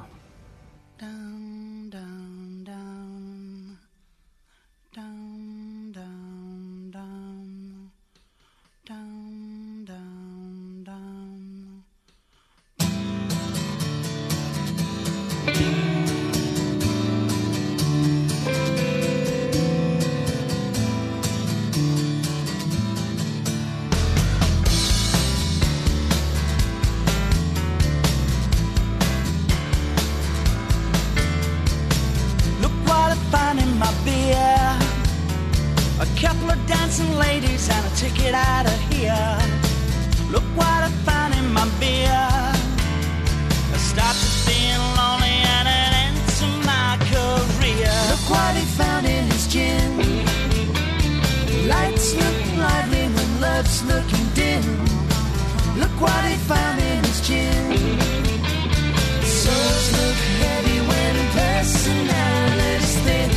blood's looking dim. Look what he found in his gin. Souls look heavy when personality's thin.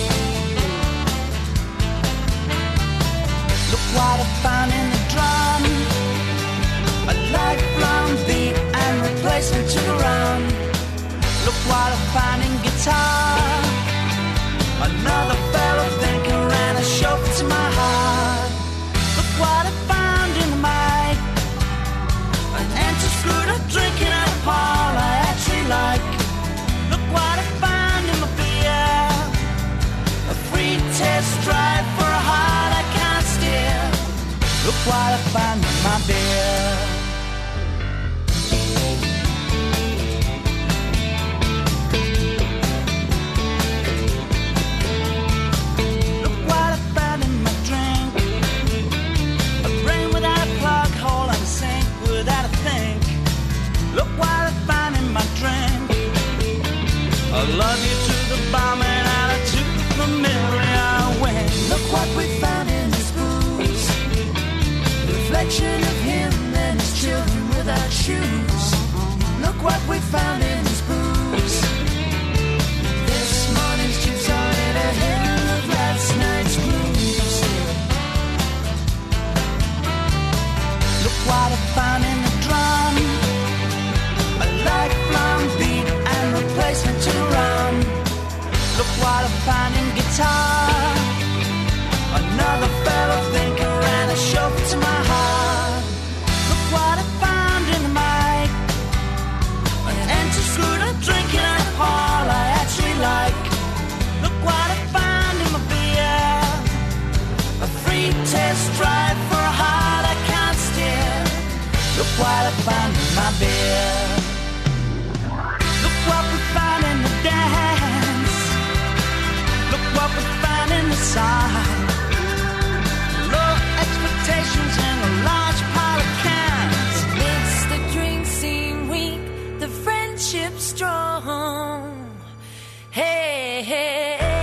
Look what I found in the drum. A lifelong beat and replacement to the run. Look what I found in guitar. Another fellow thinker and a chauffeur to my heart. Look what I found in the mic. An empty screwed up drinking at a bar I actually like. Look what I found in my beer. A free test drive for a heart I can't steer. Look what I found in my beer. Look what I found in my drink. A brain without a plug hole and a sink without a think. Look what I found in my drink. I love you to the bomb and out of to the million win. Look what we found in his booze. Reflection of him and his children without shoes. Look what we found in his booze. This morning's chips are in a hill of last night's blues. Look what I found in the drum. A lifelong beat and replacement to run. Look what I found in guitar. Another fellow thinker and a chauffeur to my heart. Look what I found in the mic. An empty screwed up drinking at a bar I actually like. Look what I found in my beer. A free test drive for a heart I can't steer. Look what I found in my beer. Look what we found in the dance. Look what we found in the song. Low expectations and a large pile of cans. Makes the drink seem weak, the friendship strong. Hey, hey, hey.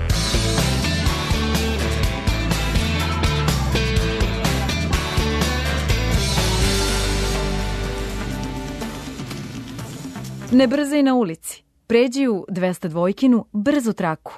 Ne brzaj na ulici. Pređi u 202-kinu brzu traku.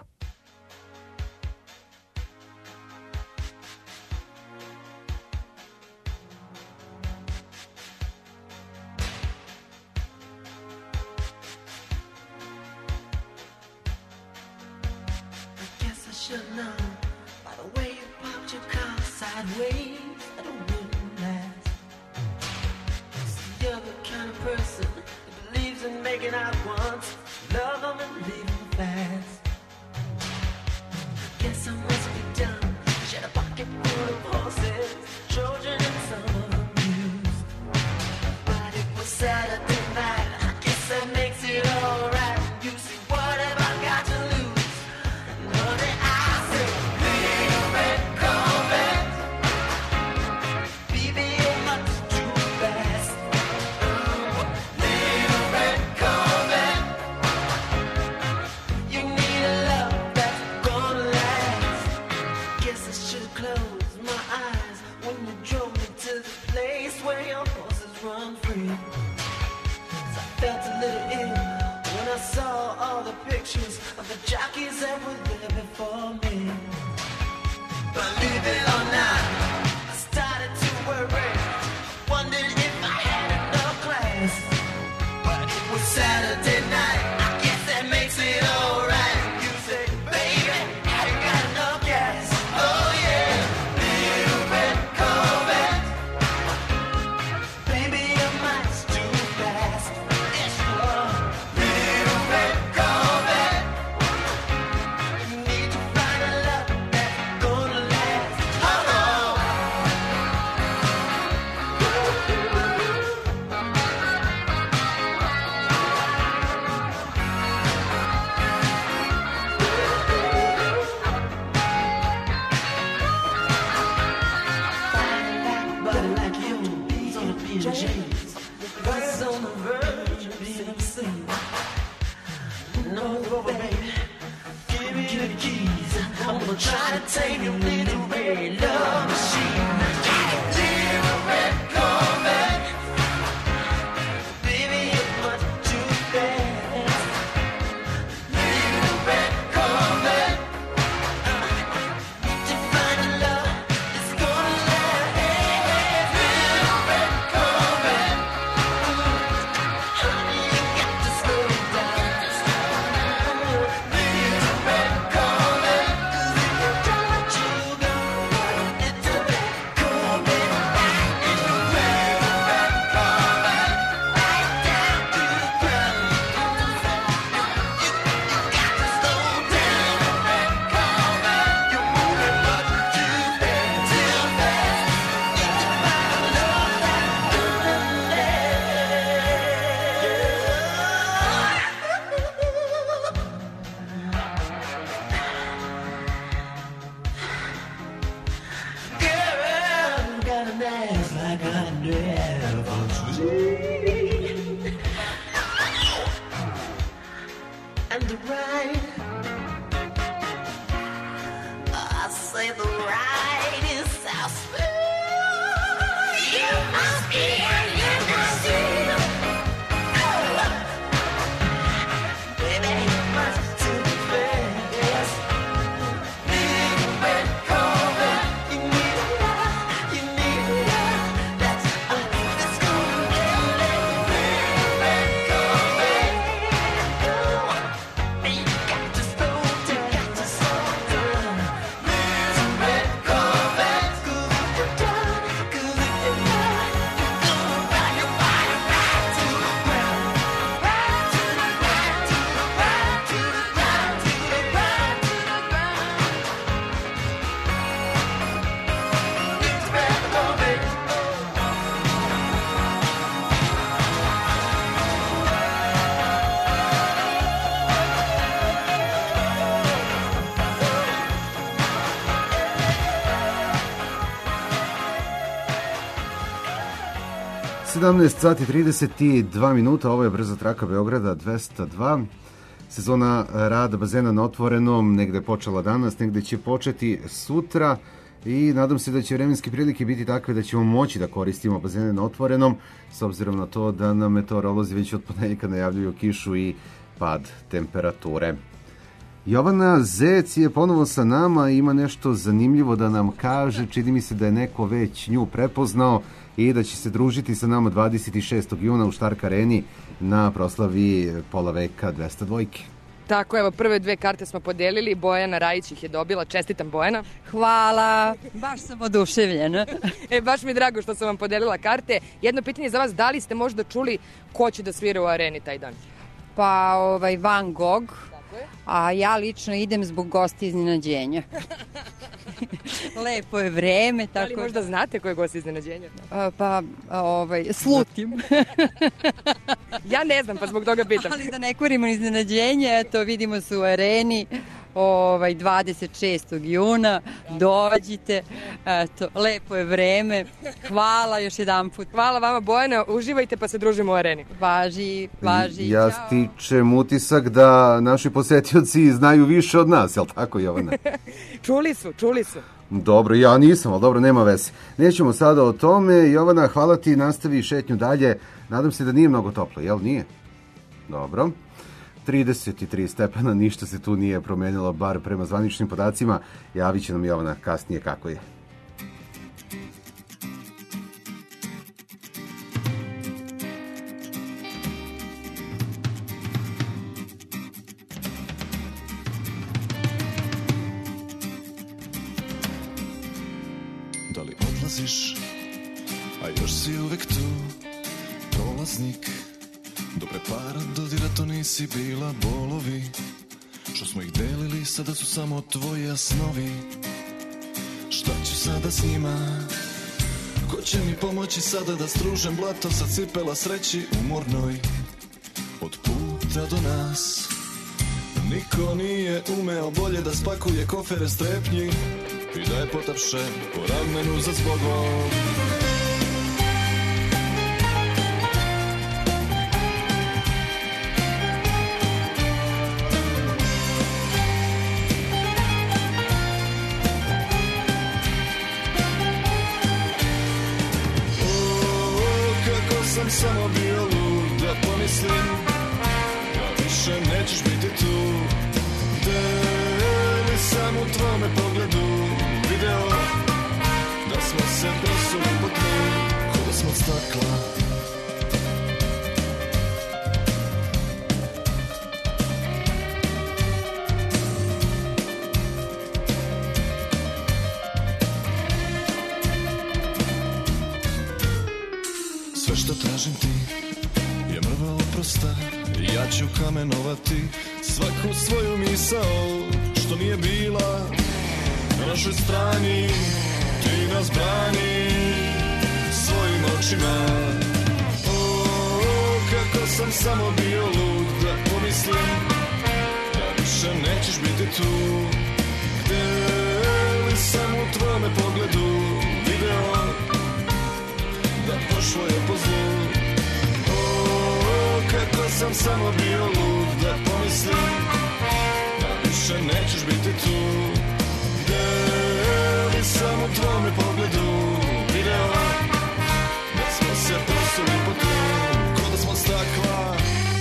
Guess I should know by the way you parked your car sideways that it wouldn't last. See, you're the kind of person that believes in making out once, love them and leave them fast. Guess I must be dumb. She had a pocket full of horses, Trojan and some of them used. But it was Saturday night. I guess that makes it alright. You see, what have I got to lose? Nothing. I say, little red Corvette. Baby, you're much too fast. Little red Corvette. You need a love that's gonna last. Guess I should close my eyes when you drove me to the place where your horses run free. 'Cause I felt a little ill when I saw all the pictures of the jockeys that were there before me. Believe it or not, I started to worry, wondered if I had enough class. But it was Saturday night, I guess that makes it alright. You say, baby, I ain't got enough gas. Oh yeah, little red Corvette. Baby, you're much too fast. Yes, you are. Little red Corvette. You need to find a love that's gonna last. Oh, oh. But like you, he's on a PJ. He's on the verge of being obscene. No, baby, give me the keys. I'm gonna try to take your little red love machine. like I never dreamed. And the ride, I say the ride is so smooth. You must be and you must see. Baby, you must to be fast. Big red carpet, you need a lot, you need a lot. That's gonna get big red carpet. You got to slow down, got to slow down. Big red carpet, 'cause if you're done, 'cause if you're not, you're gonna ride your body right to the ground, right to the ground, to the ground, to the ground, to the ground, to the ground. Big red carpet. Sedamnaest sati 32 minuta, ovo je brza traka Beograda 202. Sezona rada bazena na otvorenom negde je počela danas, negde će početi sutra i nadam se da će vremenske prilike biti takve da ćemo moći da koristimo bazene na otvorenom, s obzirom na to da nam meteorolozi već od ponedeljka najavljuju kišu i pad temperature. Jovana Zec je ponovo sa nama i ima nešto zanimljivo da nam kaže. Čini mi se da je neko već nju prepoznao i da će se družiti sa nama 26. juna u Štark areni na proslavi pola veka 202. Tako, evo, prve dve karte smo podelili, Bojana Rajić ih je dobila, čestitam Bojana. Hvala, baš sam oduševljena. Baš mi je drago što sam vam podelila karte. Jedno pitanje za vas, da li ste možda čuli ko će da svira u areni taj dan? Pa, Van Gogh, a ja lično idem zbog gosti iznenađenja. Lepo je vreme, tako... Da li možda znate ko je gost iznenađenja? Slutim. Ja ne znam, pa zbog toga pitam. Ali da ne korimo iznenađenje, eto, vidimo se u areni 26. juna, dođite, eto, lepo je vreme, hvala još jedan put. Hvala vama Bojana, uživajte pa se družimo u areni. Važi, ja stičem utisak da naši posetioci znaju više od nas, jel tako Jovana? Čuli su. Dobro, ja nisam, ali dobro, nema veze. Nećemo sada o tome. Jovana, hvala ti, nastavi šetnju dalje. Nadam se da nije mnogo toplo, jel nije? Dobro. 33 stepena, ništa se tu nije promenilo, bar prema zvaničnim podacima. Javit će nam Jovana kasnije kako je. Da li odlaziš, a još si uvek tu, prolaznik, do prepara dodira to nisi bila, bolovi što smo ih delili sada su samo tvoji snovi. Šta ću sada s njima? Ko će mi pomoći sada da stružem blato sa cipela sreći umornoj? Od puta do nas niko nije umeo bolje da spakuje kofere strepnji i da je potapše po ramenu za zbogom. Sam samo bio lud da pomislim da više nećeš biti tu. Deli sam u tvome pogledu video da smo se prosuli po tlu ko da smo stakla. Sve što tražim ti je mrva oprosta. Ja ću kamenovati svaku svoju misao što nije bila na našoj strani. Ti nas brani svojim očima. O, kako sam samo bio lud da pomislim da više nećeš biti tu. Gde li sam u tvome pogledu video samo bio lud da pomislim da više nećeš biti tu. Gde li sam u tvome pogledu video da smo se prosuli po tlu, ko da smo stakla.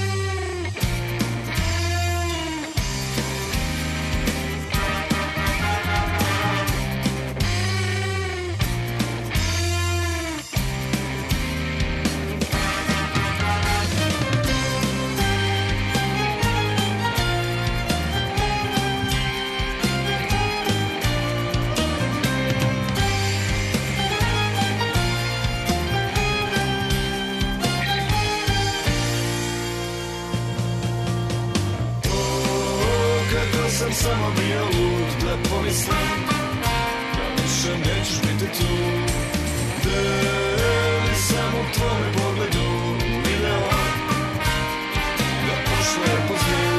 Sam samo bio lud da pomislim da više nećeš biti tu. Gde li sam u tvome pogledu video da pošle po zlu.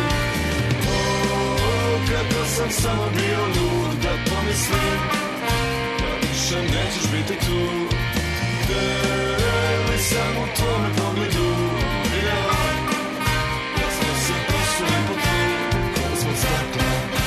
Kako sam samo bio lud da pomislim da više nećeš biti tu. Gde li sam u tvome pogledu video da smo se prosuli po tlu, kada smo stakla.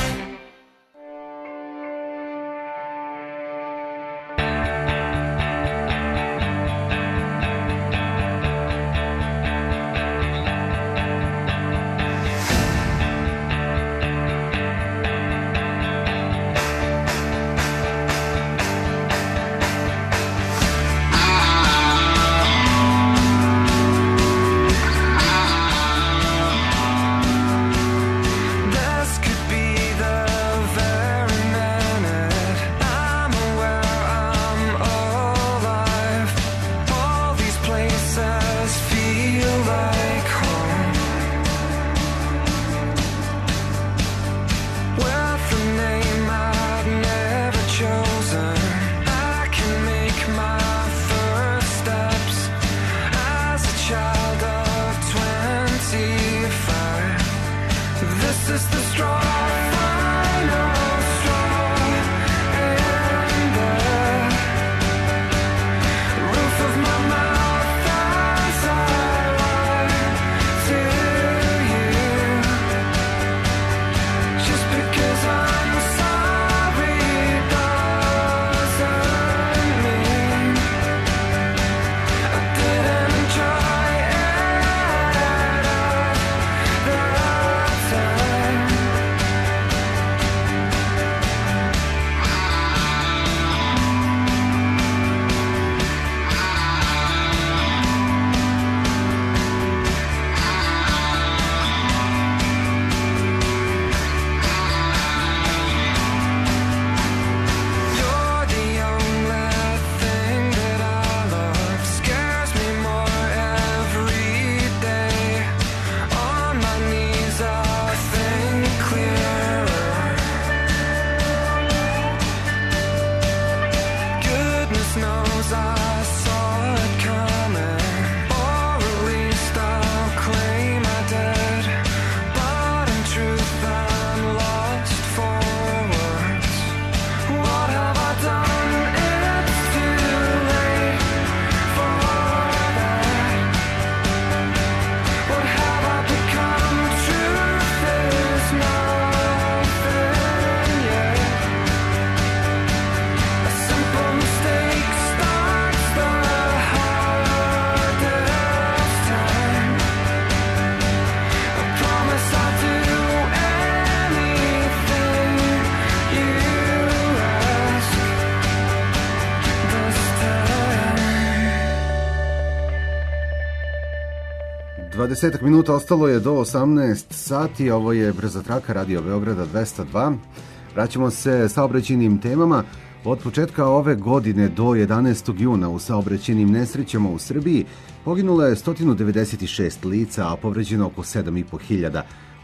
Dvadesetak minuta ostalo je do 18 sati, ovo je Brza traka Radio Beograda 202. Vraćamo se saobraćajnim temama. Od početka ove godine do 11. juna u saobraćajnim nesrećama u Srbiji poginulo je 196 lica, a povređeno oko 7.500.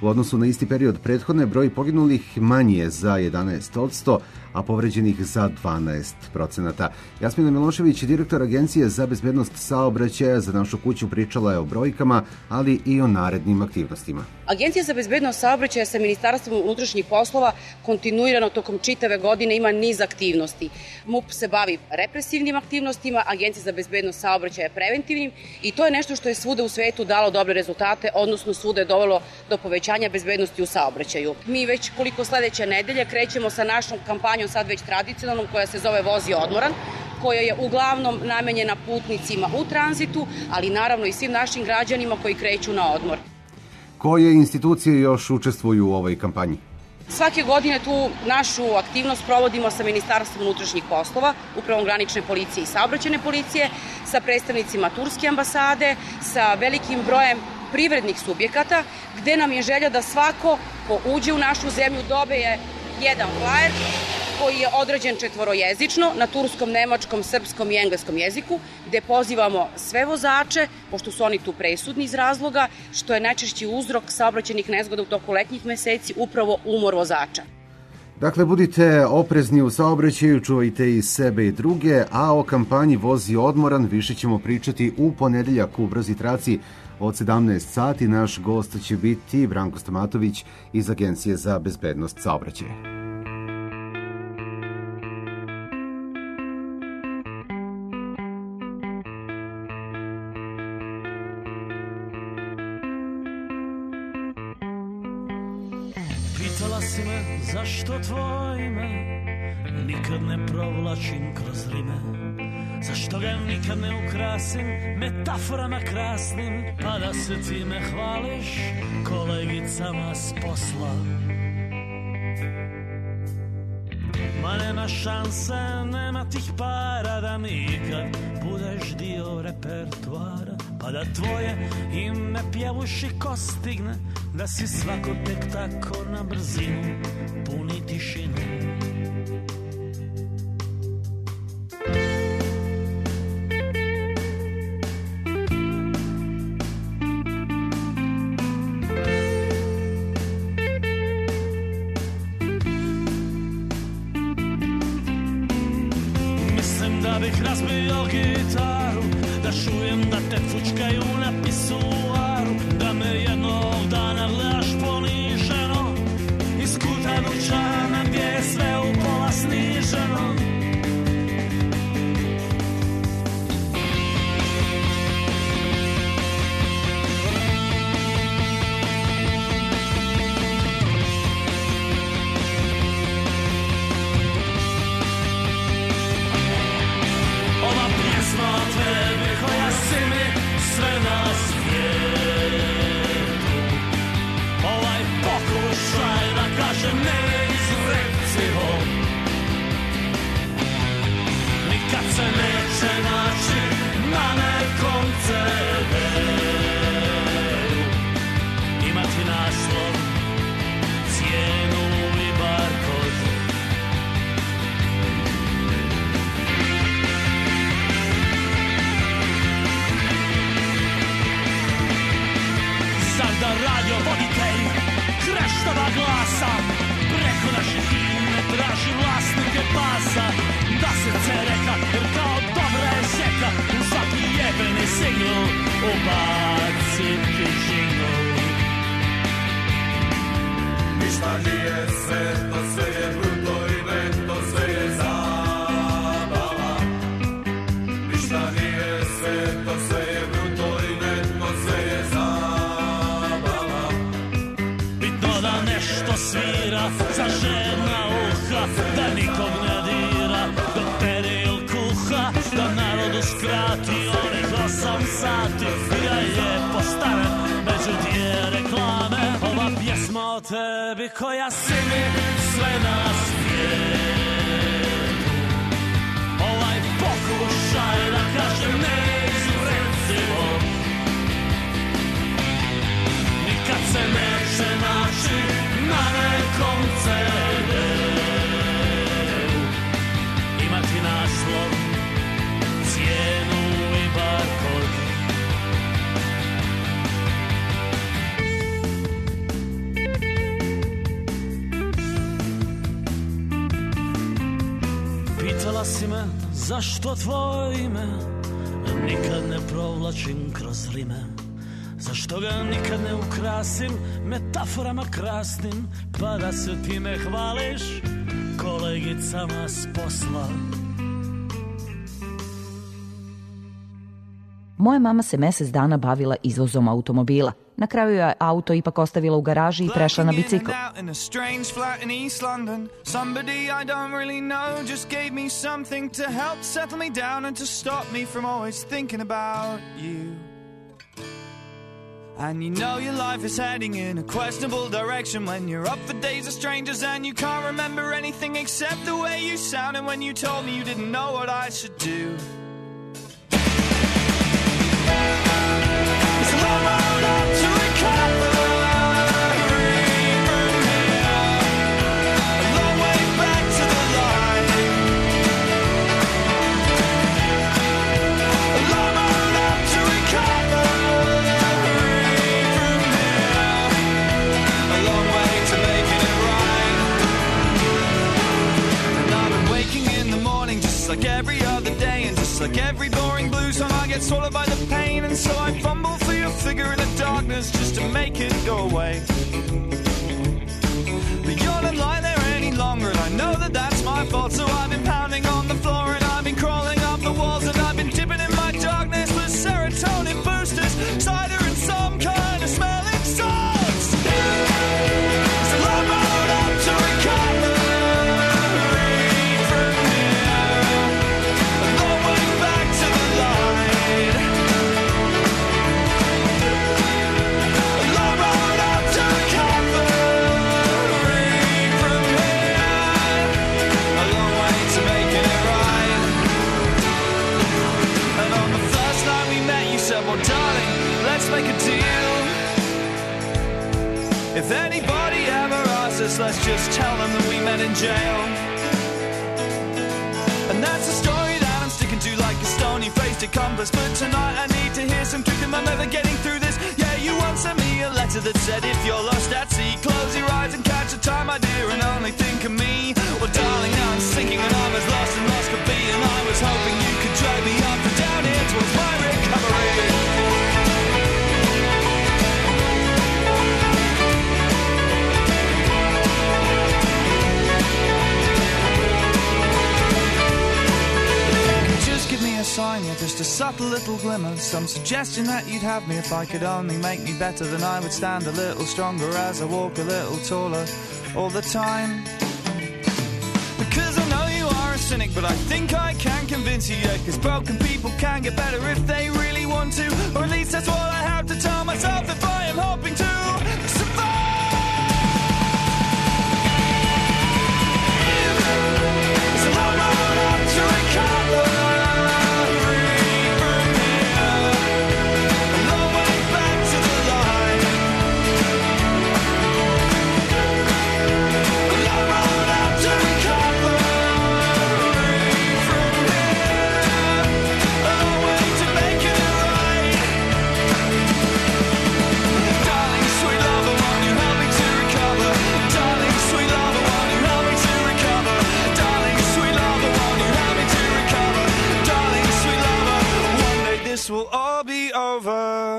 U odnosu na isti period prethodne, broj poginulih manji je za 11%, a povređenih za 12%. Jasmina Milošević, direktor Agencije za bezbednost saobraćaja, za našu kuću pričala je o brojkama, ali i o narednim aktivnostima. Agencija za bezbednost saobraćaja sa Ministarstvom unutrašnjih poslova kontinuirano tokom čitave godine ima niz aktivnosti. MUP se bavi represivnim aktivnostima, Agencija za bezbednost saobraćaja preventivnim i to je nešto što je svuda u svetu dalo dobre rezultate, odnosno svuda je dovelo do povećanja bezbednosti u saobraćaju. Mi već koliko sledeće nedelje krećemo sa našom kampanjom, sad već tradicionalnom, koja se zove Vozi odmoran, koja je uglavnom namenjena putnicima u tranzitu, ali naravno i svim našim građanima koji kreću na odmor. Koje institucije još učestvuju u ovoj kampanji? Svake godine tu našu aktivnost provodimo sa Ministarstvom unutrašnjih poslova, Upravom granične policije i saobraćajne policije, sa predstavnicima Turske ambasade, sa velikim brojem privrednih subjekata, gde nam je želja da svako ko uđe u našu zemlju dobije jedan flajer koji je odrađen četvorojezično na turskom, nemačkom, srpskom i engleskom jeziku, gde pozivamo sve vozače, pošto su oni tu presudni iz razloga, što je najčešći uzrok saobraćajnih nezgoda u toku letnjih meseci, upravo umor vozača. Dakle, budite oprezni u saobraćaju, čuvajte i sebe i druge, a o kampanji Vozi odmoran više ćemo pričati u ponedeljak u Brzi traci od 17 sati. Naš gost će biti Branko Stamatović iz Agencije za bezbednost saobraćaja. Pitala si me zašto tvoje ime nikad ne provlačim kroz rime, zašto ga nikad ne ukrasim metaforama krasnim, pa da se ti me hvališ kolegicama s posla. Ma nema šanse, nema tih para da mi ikad budeš dio repertoara, pa da tvoje ime pjevuši ko stigne, da si svako tek tako na brzinu puni tišinu. Mislim da bih razbio gitaru, da čujem da te fučkaju na pisuaru, da me jednog dana gledaš poniženo iz kuta dućana gdje je sve upola sniženo. Ova pjesma o tebi koja si mi sve na svijetu, ovaj pokušaj da kažem neizrecivo, nikad se neće naći na nekom CD-u, imati naslov, cijenu i barkod. Zar da radio voditelj kreštava glasa preko naših ime traži vlasnike pasa, da se cereka jer kao dobra je sjeka u svaki jebeni singl ubaciti džingl. Ništa nije sve, to sve je bruto i neto, sve je zabava. Ništa nije sve, to sve je bruto i neto, sve je zabava. Bitno da nešto svira za žedna uha, da nikog ne dira, dok pere il kuha, da narodu skrati onih 8 sati i da je postaren među dvije reklame. Ova pjesma o tebi koja si mi sve na svijetu, ovaj pokušaj da kažem neizrecivo, nikad se neće naći na nekom CD-u, imati naslov, cijenu i barkod. Zašto tvoje ime nikad ne provlačim kroz rime? Zašto ga nikad ne ukrasim metaforama krasnim, pa da se time hvališ kolegicama s posla? Moja mama se mesec dana bavila izvozom automobila. Na kraju je auto ipak ostavila u garaži i prešla na bicikl. In a strange flat in East London, somebody I don't really know just gave me something to help settle me down and to stop me from always thinking about you. And you know your life is heading in a questionable direction when you're up for days of strangers and you can't remember anything except the way you sounded when you told me you didn't know what I should do. It's a long road up to recovery from here, a long way back to the light. A long road up to recovery from here, a long way to making it right. And I've been waking in the morning just like every other day, and just like every boring blues song I get swallowed by the pain, and so I fumble for your figure in the darkness just to make it go away. But you're not lying there any longer, and I know that that's my fault, so I've been pounding on the floor and I've been crawling up the walls, and I've been dipping in my darkness with serotonin boosters, cider and some kind of smelling salts. It's a long road up to recovery from here, a long way back to the light. A long road up to recovery from here, a long way to making it right. And on the first night we met you said, well darling, let's make a deal. If anybody ever asks us, let's just tell them that we met in jail. And that's a story that I'm sticking to like a stony-faced accomplice. But tonight I need to hear some truth, and I'm never getting through this. Yeah, you once sent me a letter that said, if you're lost at sea, close your eyes and catch the time, my dear, and only think of me. Well darling, now I'm sinking and I'm as lost as lost could be, and I was hoping you could drag me up and down here towards my recovery. Just give me a sign, yeah, just a subtle little glimmer, some suggestion that you'd have me if I could only make me better. Then I would stand a little stronger as I walk a little taller all the time. Because I know you are a cynic, but I think I can convince you, yeah, because broken people can get better if they really want to, or at least that's what I have to tell myself if I am hoping to survive. It's a long road up to recover. This will all be over.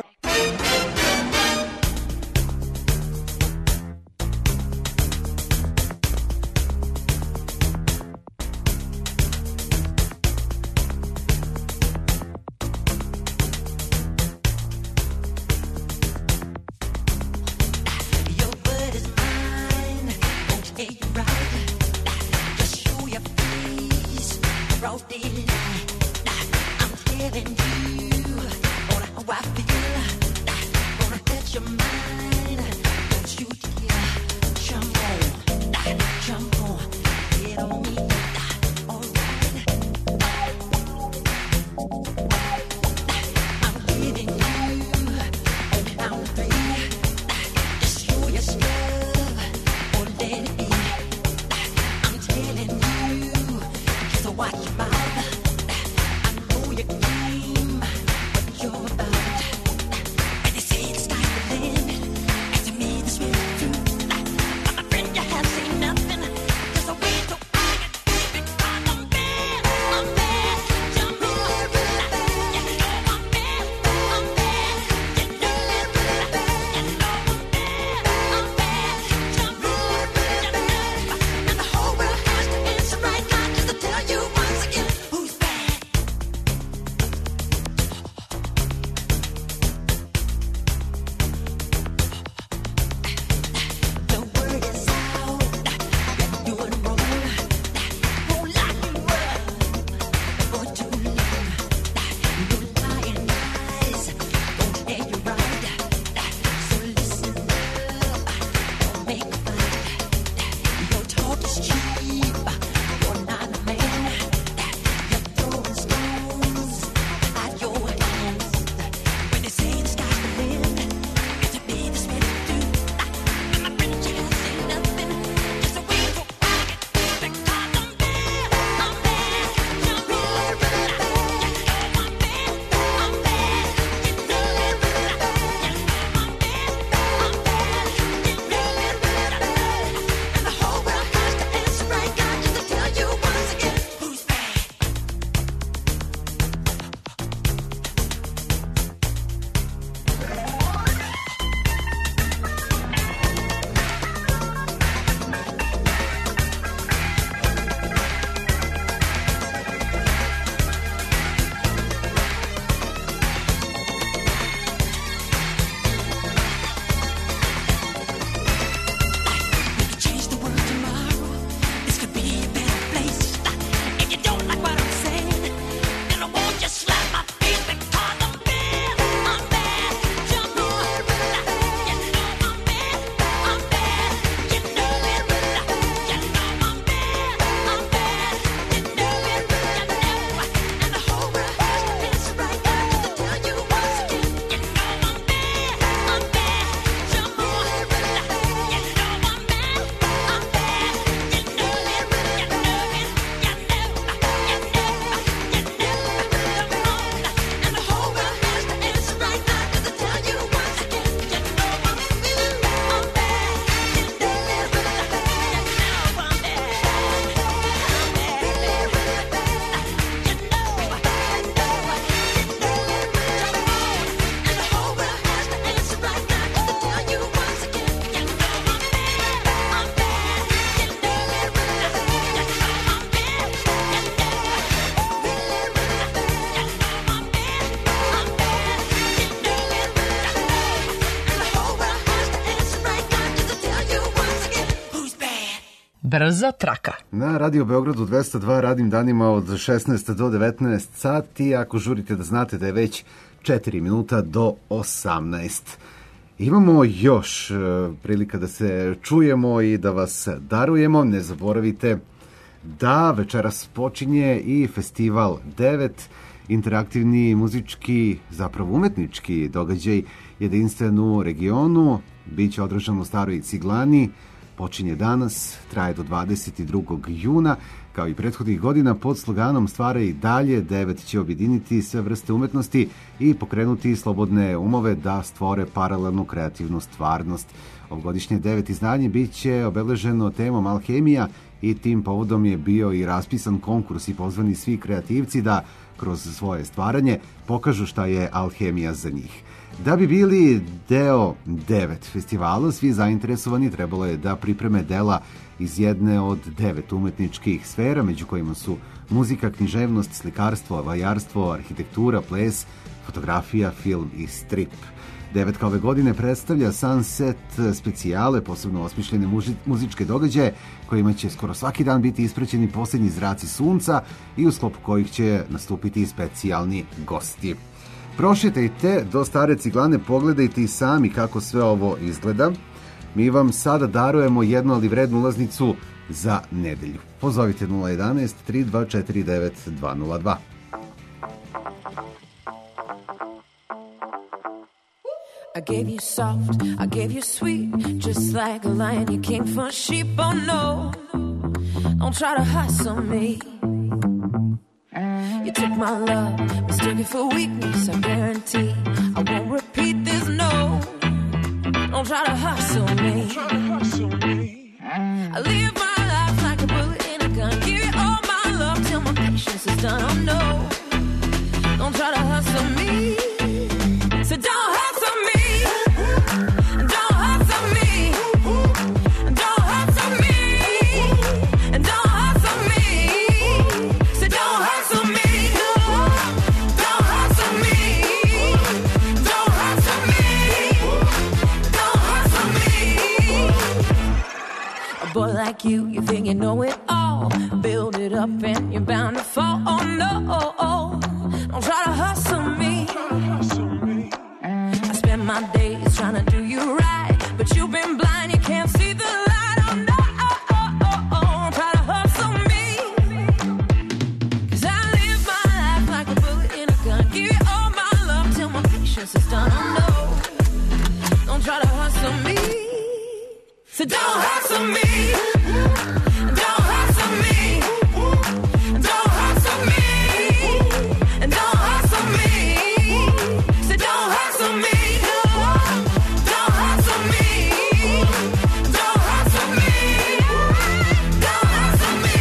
Watch your mouth. I know your game. Brza traka. Na Radio Beogradu 202 radim danima od 16 do 19 sati. Ako žurite da znate da je već 4 minuta do 18. Imamo još prilika da se čujemo i da vas darujemo. Ne zaboravite da večeras počinje i Festival 9, interaktivni muzički, zapravo umetnički događaj jedinstven u regionu. Biće održan u Staroj Ciglani. Počinje danas, traje do 22. juna. Kao i prethodnih godina, pod sloganom Stvaraj i dalje, 9 će objediniti sve vrste umetnosti i pokrenuti slobodne umove da stvore paralelnu kreativnu stvarnost. Ovogodišnje 9 izdanje bit će obeleženo temom alhemija i tim povodom je bio i raspisan konkurs i pozvani svi kreativci da kroz svoje stvaranje pokažu šta je alhemija za njih. Da bi bili deo 9 festivala, svi zainteresovani trebalo je da pripreme dela iz jedne od 9 umetničkih sfera, među kojima su muzika, književnost, slikarstvo, vajarstvo, arhitektura, ples, fotografija, film i strip. 9 ove godine predstavlja Sunset specijale, posebno osmišljene muzičke događaje, kojima će skoro svaki dan biti ispraćeni posljednji zraci sunca i u sklopu kojih će nastupiti specijalni gosti. Prošetajte do Stare Ciglane, pogledajte i sami kako sve ovo izgleda. Mi vam sada darujemo jednu, ali vrednu ulaznicu za nedelju. Pozovite 011 3249 202. I gave you soft, I gave you sweet, just like a lion you came for sheep. Oh no, don't try to hustle me. You took my love, mistook it for weakness. I guarantee I won't repeat this. No, don't try to hustle me. I live my life like a bullet in a gun. Give you all my love till my patience is done. Oh no, don't try to hustle me. So don't hustle me. Don't hustle me. Don't hustle me. Don't hustle me. So don't hustle me. Don't hustle me. Don't hustle me. Don't hustle me. A boy like you think you know it all. Build it up and you're bound to fall. Oh no, don't try to hustle me. I spend my days trying to do you right, but you've been blind, you can't see the light. Oh no, don't try to hustle me. 'Cause I live my life like a bullet in a gun. Give you all my love till my patience is done. Oh no, don't try to hustle me. So don't hustle me. Don't hustle me. Don't hustle me. Don't hustle me. So don't hustle me. Don't hustle me. Don't hustle me. Don't hustle me.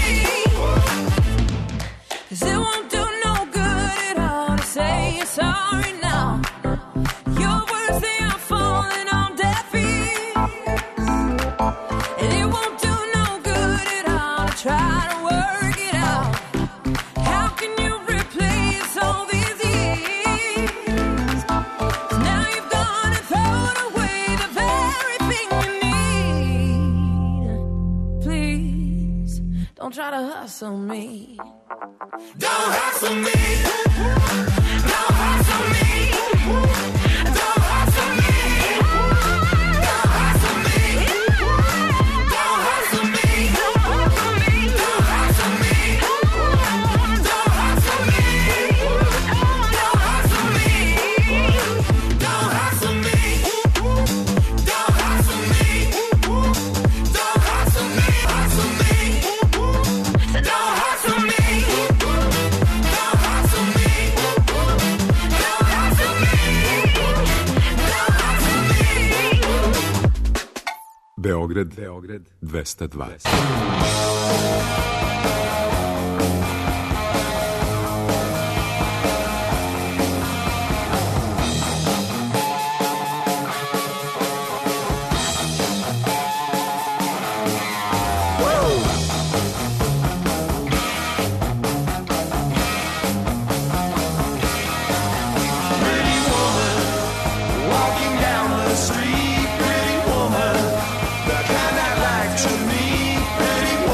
'Cause it won't do no good at all to say you're sorry now. Your words, they are falling on deaf ears. And it won't do no good at all to try to work it out. How can you replace all these years? 'Cause now you've gone and thrown away the very thing you need. Please, don't try to hustle me. Don't hustle me. Don't hustle me. Don't hustle me. Don't hustle me. Don't hustle me. Don't hustle me. Don't hustle me. Don't hustle me. Don't hustle me. Don't hustle me. Don't hustle me. Don't hustle me. Hustle me. So don't hustle me. Don't hustle me. Don't hustle me. Don't hustle me. Beograd 202. Pretty woman, walking down the street. Pretty woman, the kind I like to meet. Pretty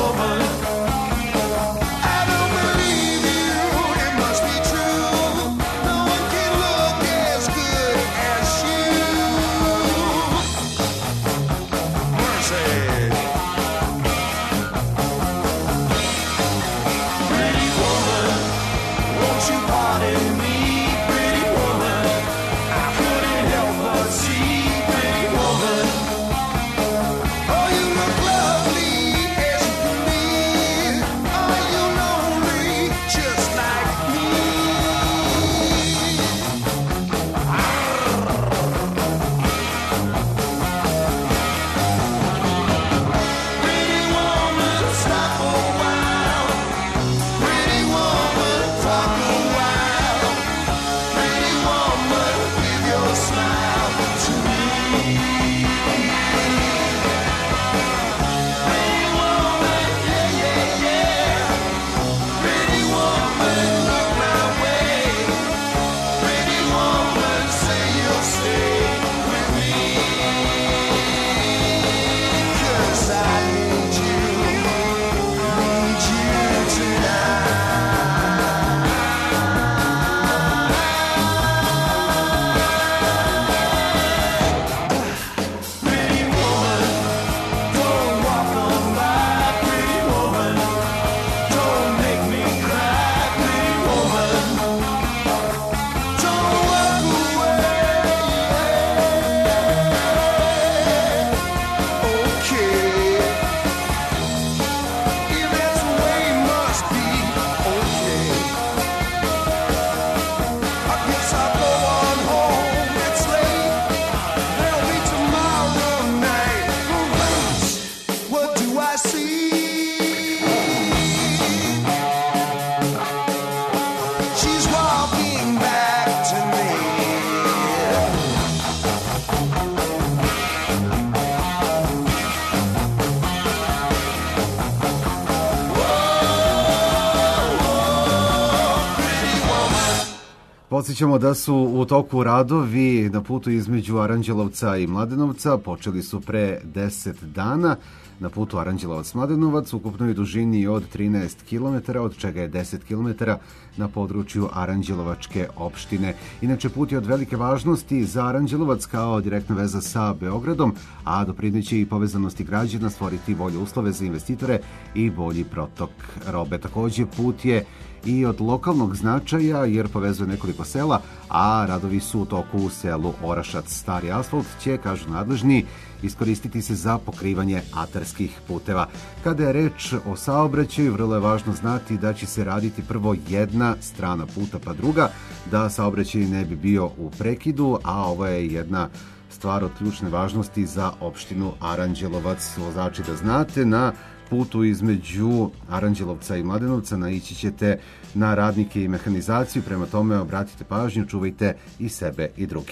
Podsjećamo da su u toku radovi na putu između Aranđelovca i Mladenovca. Počeli su pre 10 dana. Na putu Aranđelovac-Mladenovac u ukupnoj dužini od 13 km, od čega je 10 km na području Aranđelovačke opštine. Inače, put je od velike važnosti za Aranđelovac kao direktna veza sa Beogradom, a doprineće i povezanosti građana, stvoriti bolje uslove za investitore i bolji protok robe. Takođe, put je i od lokalnog značaja jer povezuje nekoliko sela, a radovi su u toku u selu Orašac. Stari asfalt će, kažu nadležni, iskoristiti se za pokrivanje atarskih puteva. Kada je reč o saobraćaju, vrlo je važno znati da će se raditi prvo jedna strana puta pa druga, da saobraćaj ne bi bio u prekidu, a ovo je jedna stvar od ključne važnosti za opštinu Aranđelovac. Vozači, da znate, na putu između Aranđelovca i Mladenovca naići ćete na radnike i mehanizaciju, prema tome obratite pažnju, čuvajte i sebe i druge.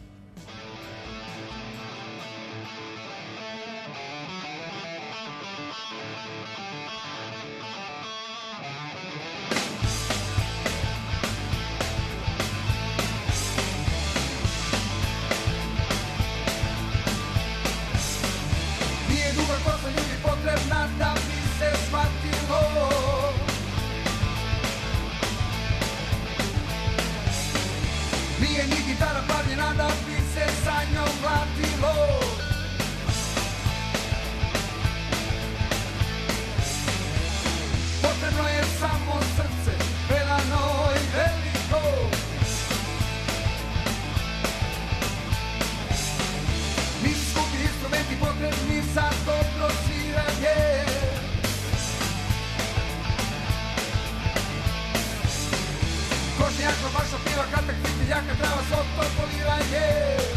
Nije duga kosa ljudi potrebna da bi se shvatilo. Nije ni gitara pravljena da bi se sa njom mlatilo. Potrebno je samo srce, predano i veliko. Nisu skupi instrumenti potrebni za dobro sviranje. Kožni jakno, baša piva, katak, biti jaka trava, sotto poliranje.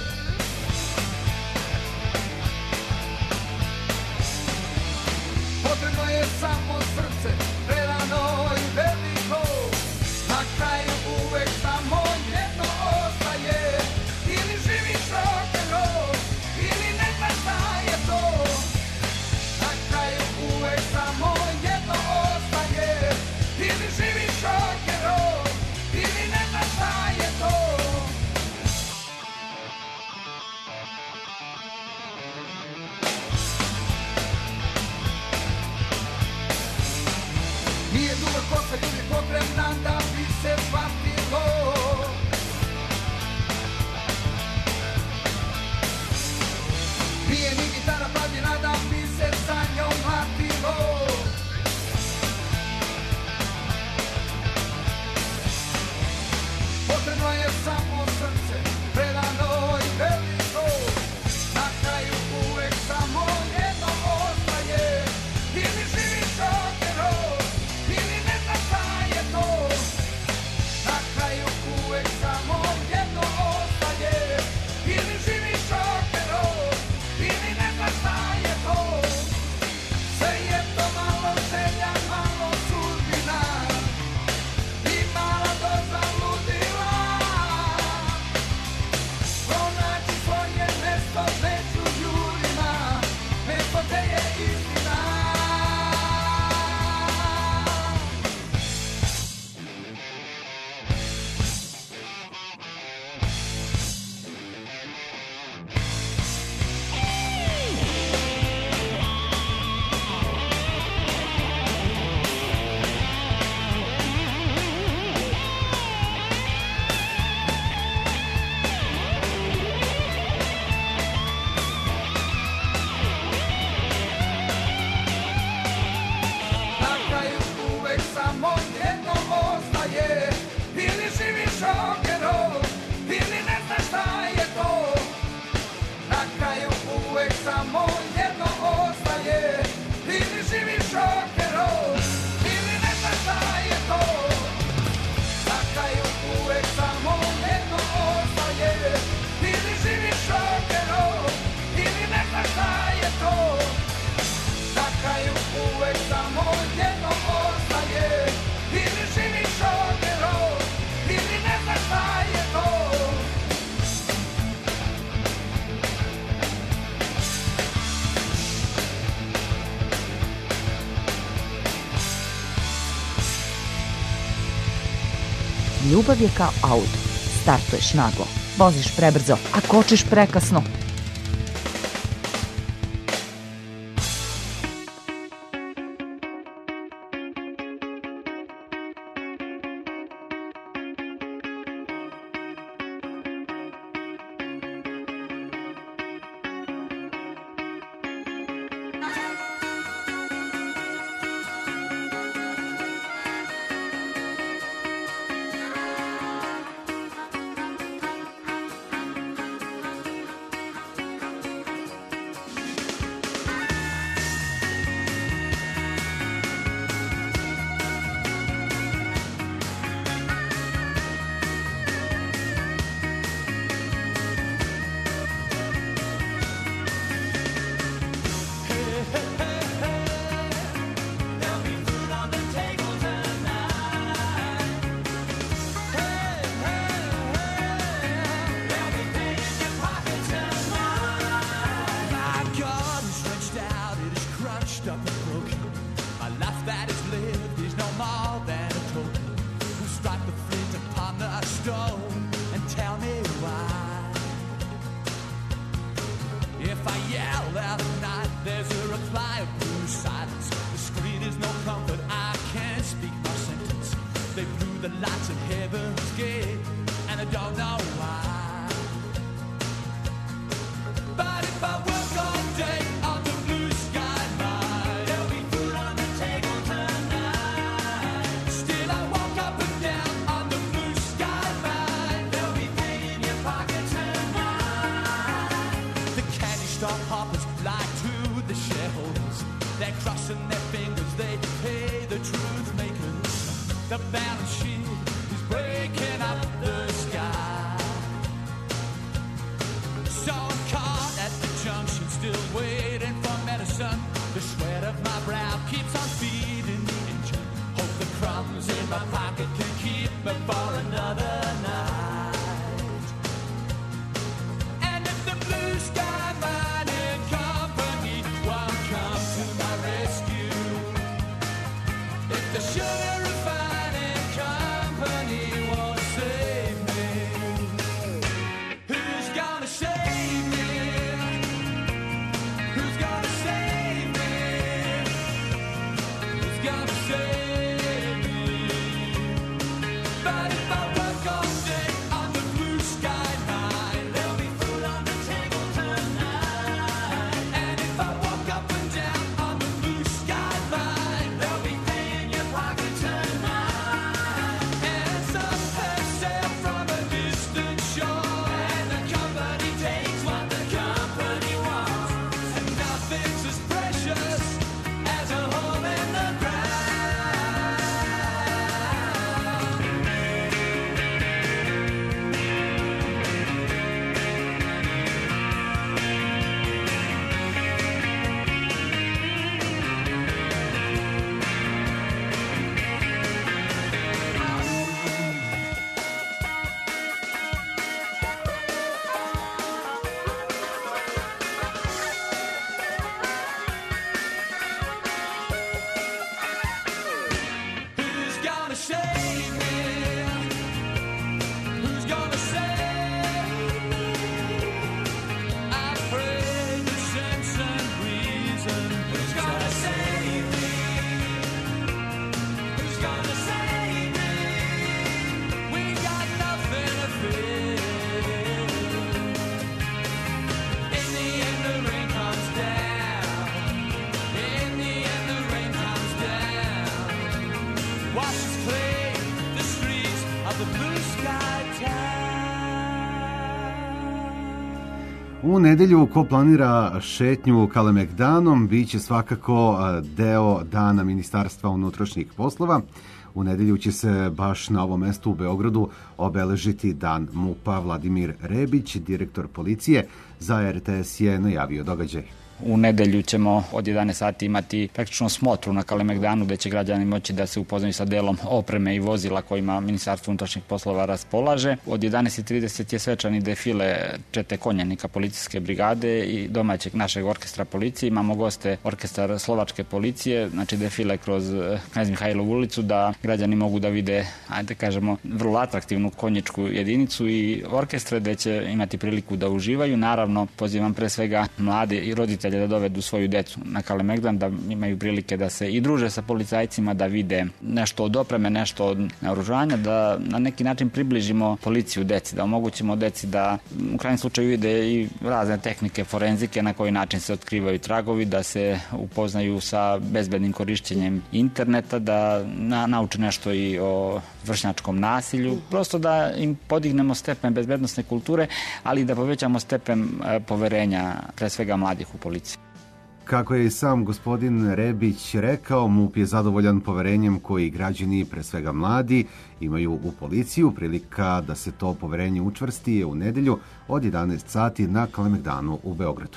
Potrebno je samo srce, predano i veliko. Na kraju uvek samo jedno ostaje. Ili živiš rock'n'roll, ili ne znaš šta je to. Na kraju uvek samo jedno ostaje. Ili živiš rock'n'roll, ili ne znaš šta je to. Nije duga kosa ljudi potrebna da bi se shvatilo. Nije ni gitara pravljena da bi se sa njom mlatilo. Potrebno je samo srce, predano i veliko. Na kraju uvek samo jedno ostaje. Ili živiš rock'n'roll, ili ne znaš šta je to. Na kraju uvek samo jedno ostaje. Ili živiš rock'n'roll, ili ne znaš šta je to. Sve je to malo želja, malo sudbina i mala doza ludila. Pronaći svoje mesto među ljudima, mesto gde je istina. Na kraju uvek samo jedno ostaje. Ili živiš rock'n'roll, ili ne znaš šta je to. Na kraju uvek samo jedno ostaje. Ili živiš rock'n'roll, ili ne znaš šta je to. Na kraju uvek samo jedno ostaje. Ili živiš rock'n'roll, ili ne znaš šta je to. Na kraju uvek samo jedno ostaje. Ili živiš rock'n'roll, ili ne znaš šta je to. Ljubav je kao auto. startuješ naglo, voziš prebrzo, a kočiš prekasno. U nedelju ko planira šetnju Kalemegdanom biće svakako deo dana Ministarstva unutrašnjih poslova. U nedelju će se baš na ovom mestu u Beogradu obeležiti dan MUP-a. Vladimir Rebić, direktor policije za RTS, je najavio događaj. U nedelju ćemo od 11 sati imati praktično smotru na Kalemegdanu gde će građani moći da se upoznaju sa delom opreme i vozila kojima Ministarstvo unutrašnjih poslova raspolaže. Od 11:30 je svečani defile čete konjanika policijske brigade i domaćeg našeg orkestra policije. Imamo goste orkestar slovačke policije, znači defile kroz Knez Mihajlovu ulicu da građani mogu da vide, ajde kažemo, vrlo atraktivnu konjičku jedinicu i orkestre gde će imati priliku da uživaju. Naravno, pozivam pre svega mlade i roditelje da dovedu svoju decu na Kalemegdan, da imaju prilike da se i druže sa policajcima, da vide nešto od opreme, nešto od naoružanja, da na neki način približimo policiju deci, da omogućimo deci da u krajnjem slučaju vide i razne tehnike forenzike, na koji način se otkrivaju tragovi, da se upoznaju sa bezbednim korišćenjem interneta, da nauče nešto i o vršnjačkom nasilju, prosto da im podignemo stepen bezbednosne kulture, ali i da povećamo stepen poverenja pre svega mladih u policiji. Kako je i sam gospodin Rebić rekao, MUP je zadovoljan poverenjem koji građani, pre svega mladi, imaju u policiju. Prilika da se to poverenje učvrsti je u nedelju od 11 sati na Kalemegdanu u Beogradu.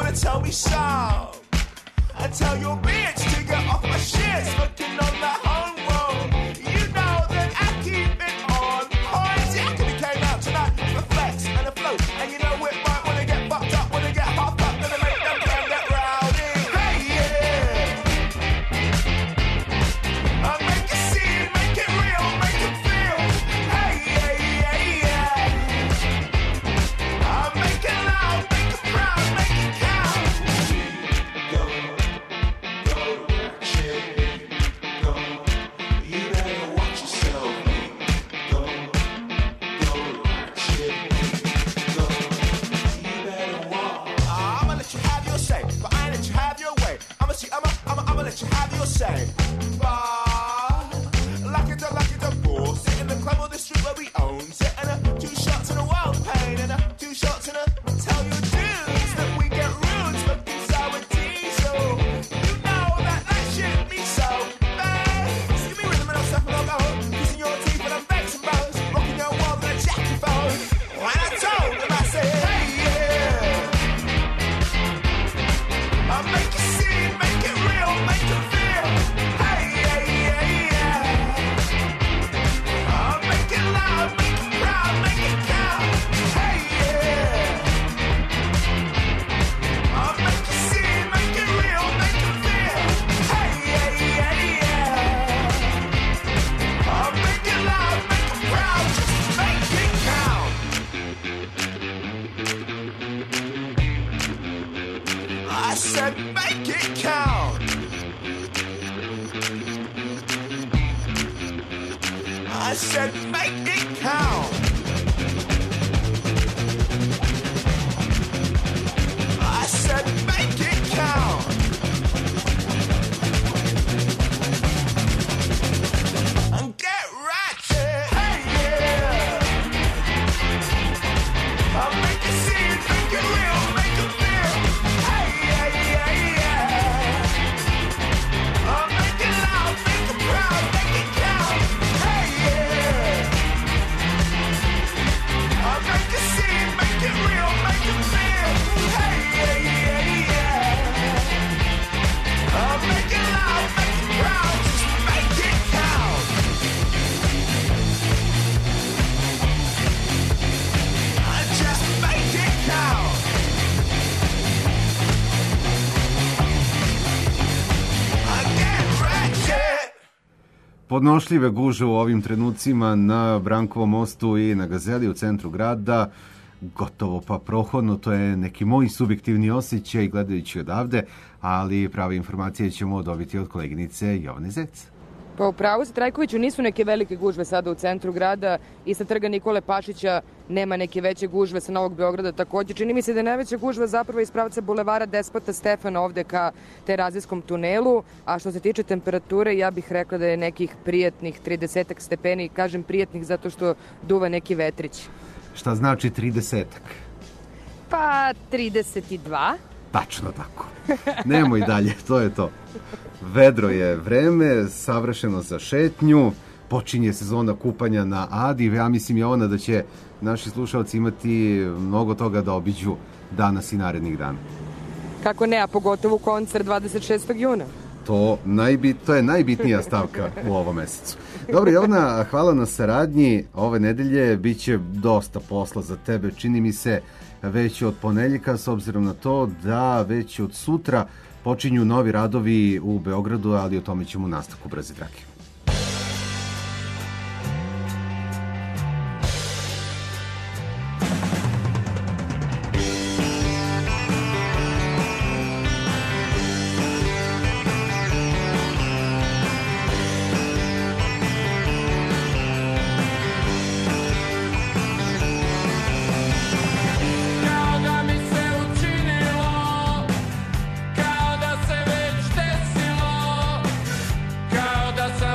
wanna tell me so. I tell your bitch to get off my shit, smoking on the home road. You know that I keep it on point. See, I could came out tonight for flex and a float, and you know it might wanna get fucked up, wanna get hopped up, gonna make them turn that rowdy. Hey yeah, I make it see, make it real, make it feel. Hey yeah yeah yeah, I make it loud, make it proud, make it count. Go, go, shit, go. You better watch yourself. Go, go, shit, go. You better walk. I'ma let you have your say, but I ain't let you have your way. I'ma let you have your say. Lucky the bull, sit in the club on the street where we own. Sit in a 2 shots in a world of pain, and a 2 shots in a tell your dudes that we get rude, smoking sour diesel. You know that shit me so bad. Give me rhythm and I'll step along, go. Kissing your teeth and I'm vexing bows. Rocking your world and a jacket phone. When I told him, I said, hey yeah. I make it see, make it real, make it feel. Hey yeah yeah yeah. I make it loud, make it proud, make it count. Hey yeah. I make it see, make it real, make it feel. Hey yeah yeah yeah. I make it loud, make it proud, just make it count. I said make it count. I said make it count. I said make it count. And get ratchet. Hey yeah. I make it see, make it real, make it feel. Hey yeah yeah yeah. I make it loud, make it proud, make it count. Hey yeah. I make it see, make it real, make it feel. Hey yeah yeah yeah. I make it loud, make it proud, just make it count. I just make it count. I get ratchet. Podnošljive guže u ovim trenucima na Brankovom mostu i na Gazeli u centru grada, gotovo pa prohodno, to je neki moj subjektivni osjećaj gledajući odavde, ali prave informacije ćemo dobiti od koleginice Jovane Zec. Pa u pravu se, Trajkoviću, nisu neke velike gužve sada u centru grada i sa trga Nikole Pašića nema neke veće gužve, sa Novog Beograda takođe. Čini mi se da je najveća gužva zapravo iz pravca bulevara Despota Stefana ovde ka Terazijskom tunelu, a što se tiče temperature, ja bih rekla da je nekih prijatnih 30 stepeni, kažem prijatnih zato što duva neki vetrić. Šta znači 30-ak? Pa 32. Tačno tako. Nemoj dalje, to je to. Vedro je vreme, savršeno za šetnju, počinje sezona kupanja na Adi. Ja mislim, Jovana, da će naši slušalci imati mnogo toga da obiđu danas i narednih dana. Kako ne, a pogotovo koncert 26. juna. To je najbitnija stavka u ovom mesecu. Dobro, Jovana, hvala na saradnji. Ove nedelje bit će dosta posla za tebe, čini mi se, već od ponedeljka, s obzirom na to da već od sutra počinju novi radovi u Beogradu, ali o tome ćemo u nastavku brze trake. Kao da mi se učinilo, kao da se već desilo, kao da sam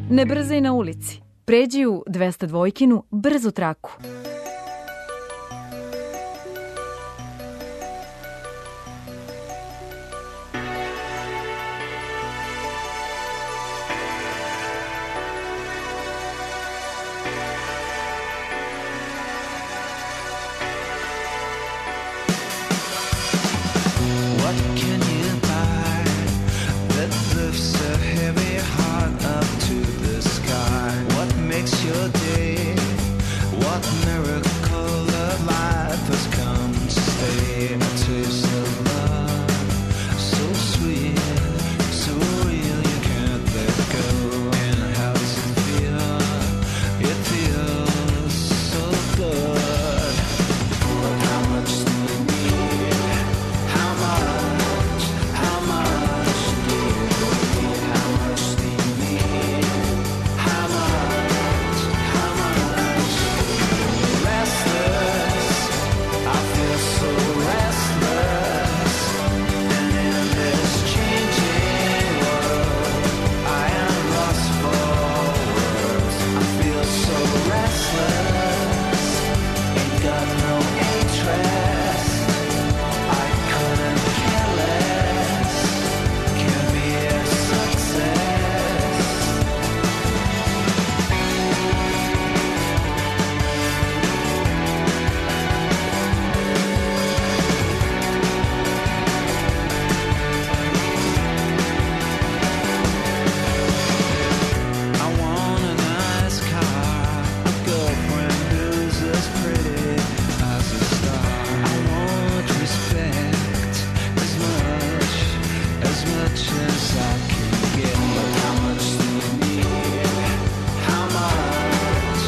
Ne brzaj na ulici. Pređi u 202-kinu brzu traku. What can you buy that lifts a heavy heart up to the sky? What makes your day? What miracle of life has come to stay? A taste of love, so sweet, so real you can't let go. And how does it feel? It feels so good. But how much do you need? How much do you need? How much do you need? How much? Restless, I feel so restless. And in this changing world, I am lost for words. I feel so restless, ain't got no interest. I couldn't care less. Can be a success. I want a nice car, a girlfriend who's as pretty as a star. I want respect as much as I can get. But how much do you need? How much?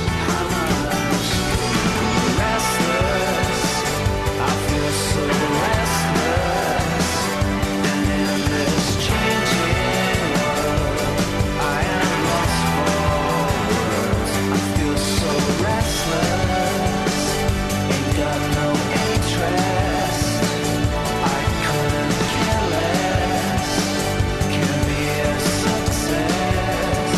Restless, I feel so restless. And in this changing world, I am lost for words. I feel so restless, ain't got no interest. I couldn't care less. Can be a success.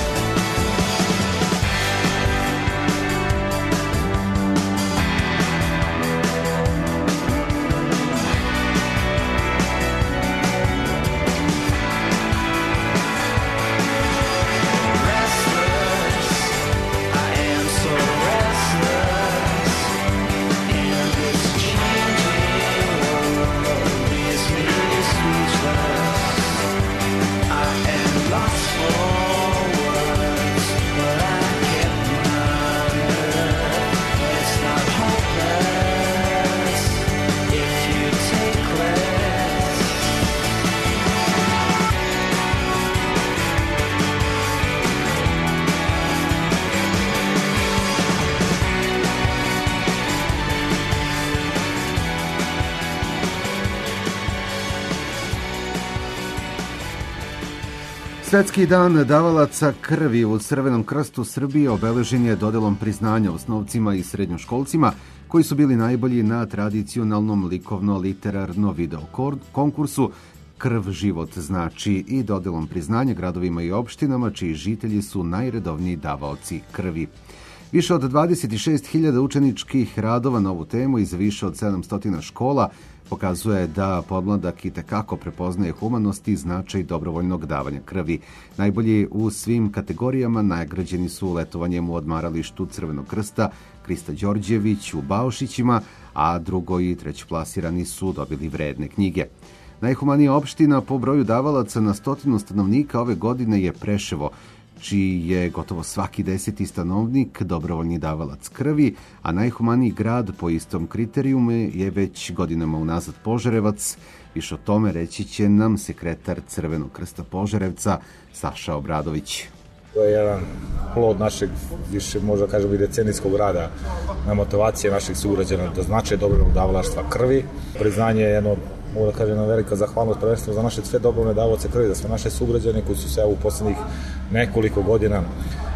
Restless, I am so restless. And this changing world leaves me speechless. I am lost for words, but I get none. It's not hopeless if you take less. Svetski dan davalaca krvi u Crvenom krstu Srbije obeležen je dodelom priznanja osnovcima i srednjoškolcima koji su bili najbolji na tradicionalnom likovno-literarno video konkursu Krv život znači i dodelom priznanja gradovima i opštinama čiji žitelji su najredovniji davaoci krvi. Više od 26.000 učeničkih radova na ovu temu iz više od 700 škola pokazuje da podmladak itekako prepoznaje humanost i značaj dobrovoljnog davanja krvi. Najbolji u svim kategorijama nagrađeni su letovanjem u odmaralištu Crvenog krsta Krista Đorđević u Baušićima, a drugo i trećeplasirani su dobili vredne knjige. Najhumanija opština po broju davalaca na 100 stanovnika ove godine je Preševo, čiji je gotovo svaki 10. stanovnik dobrovoljni davalac krvi, a najhumaniji grad po istom kriterijumu je već godinama unazad Požarevac. Više o tome reći će nam sekretar Crvenog krsta Požarevca Saša Obradović. To je jedan plod našeg, više možda kažemo i decenijskog rada na motivacije naših sugrađana da značaj dobrovoljnog davalaštva krvi. Priznanje je jedno, mogu da kažem, jedna velika zahvalnost prvenstveno za naše sve dobrovoljne davaoce krvi, za sve naše sugrađane koji su se u poslednjih nekoliko godina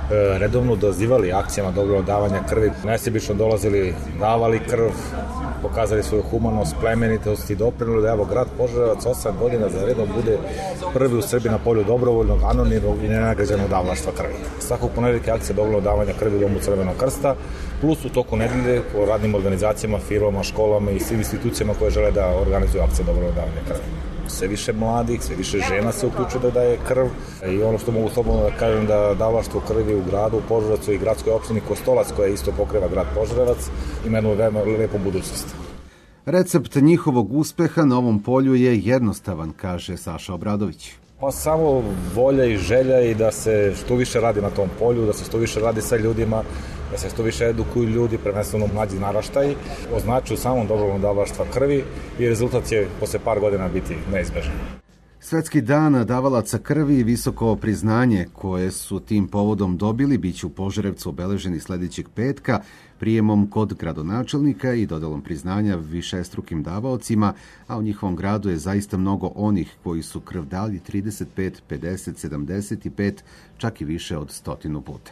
redovno dozivali akcijama dobrovoljnog davanja krvi. Nesebično dolazili, davali krv, pokazali svoju humanost, plemenitost i doprinuli da evo grad Požarevac 8 godina za redom bude prvi u Srbiji na polju dobrovoljnog, anonimnog i nenagrađenog davalaštva krvi. Svakog ponedeljka je akcija dobrovoljnog davanja krvi u Domu Crvenog krsta, plus u toku nedelje po radnim organizacijama, firmama, školama i svim institucijama koje žele da organizuju akcije dobrovoljnog davanja krvi. Sve više mladih, sve više žena se uključuje da daje krv i ono što mogu slobodno da kažem da davalaštvo krvi u gradu, u Požarevcu i gradskoj opštini Kostolac, koja isto pokreva grad Požarevac, ima jednu veoma lepu budućnost. Recept njihovog uspeha na ovom polju je jednostavan, kaže Saša Obradović. Pa samo volja i želja i da se što više radi na tom polju, da se što više radi sa ljudima, da se što više edukuju ljudi, prvenstveno mlađi naraštaji, o značaju samom dobrovoljnog davalaštva krvi i rezultat će posle par godina biti neizbežan. Svetski dan davalaca krvi i visoko priznanje koje su tim povodom dobili biće u Požarevcu obeleženi sledećeg petka prijemom kod gradonačelnika i dodelom priznanja višestrukim davaocima, a u njihovom gradu je zaista mnogo onih koji su krv dali 35, 50, 75, čak i više od 100 puta.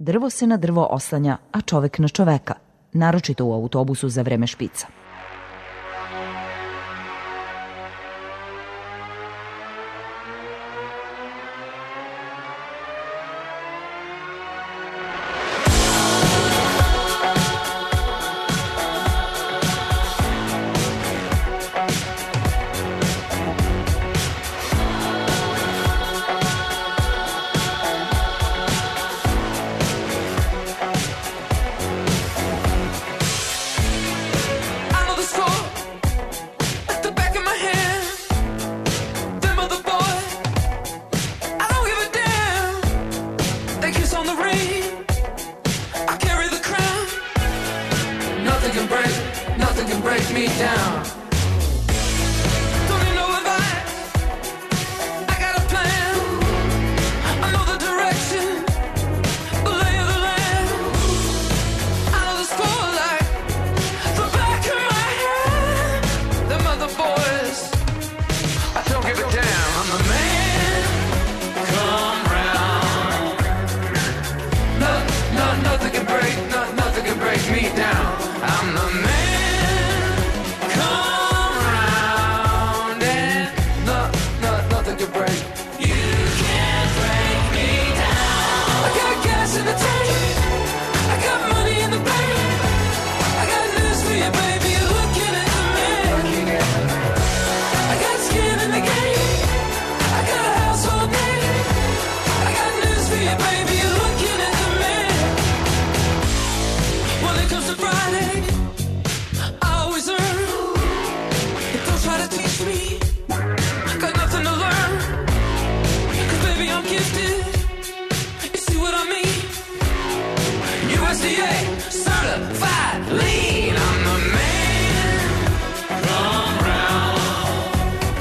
drvo se na drvo oslanja, a čovek na čoveka, naročito u autobusu za vreme špica. I know the score at the back of my hand. Them other boys, I don't give a damn. They kiss on the ring. I carry the crown. Nothing can break me down. Don't need no advice. I got a plan. I know the direction, the lay of the land. I know the score like the back of my hand. Them other boys, I don't give a damn. I'm the man. Come round. Nothing can break me down. I'm the man. Come round and nothing can break. You can't break me down. I got gas in the tank. I got money in the bank. I got news for you, baby. You're looking at the man. I got skin in the game. I got a household name. I got news for you, baby. You're looking at the man. When it comes to Friday, I always earn. But don't try to teach me. Got nothing to learn. 'Cause baby, I'm gifted. You see what I mean? USDA certified lean. I'm the man. Come round.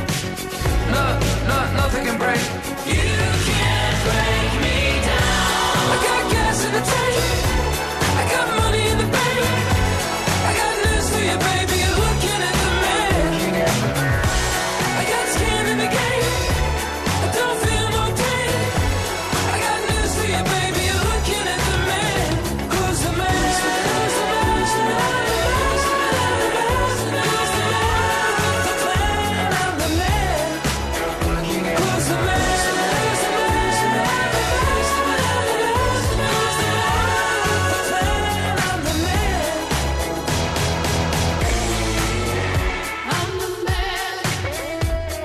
Nothing can break. You can't break me down. I got gas in the tank. I got money in the bank. I got news for you, baby. You're looking at the man. I got skin in the game. I don't feel no pain. I got news for you, baby. You're looking at the man. Who's the man? Who's the man? Who's the man? Who's the man? Who's the man? The plan. I'm the man. Who's the man? Who's the man? Who's the man? Who's the man? The plan. I'm the man. I'm the man.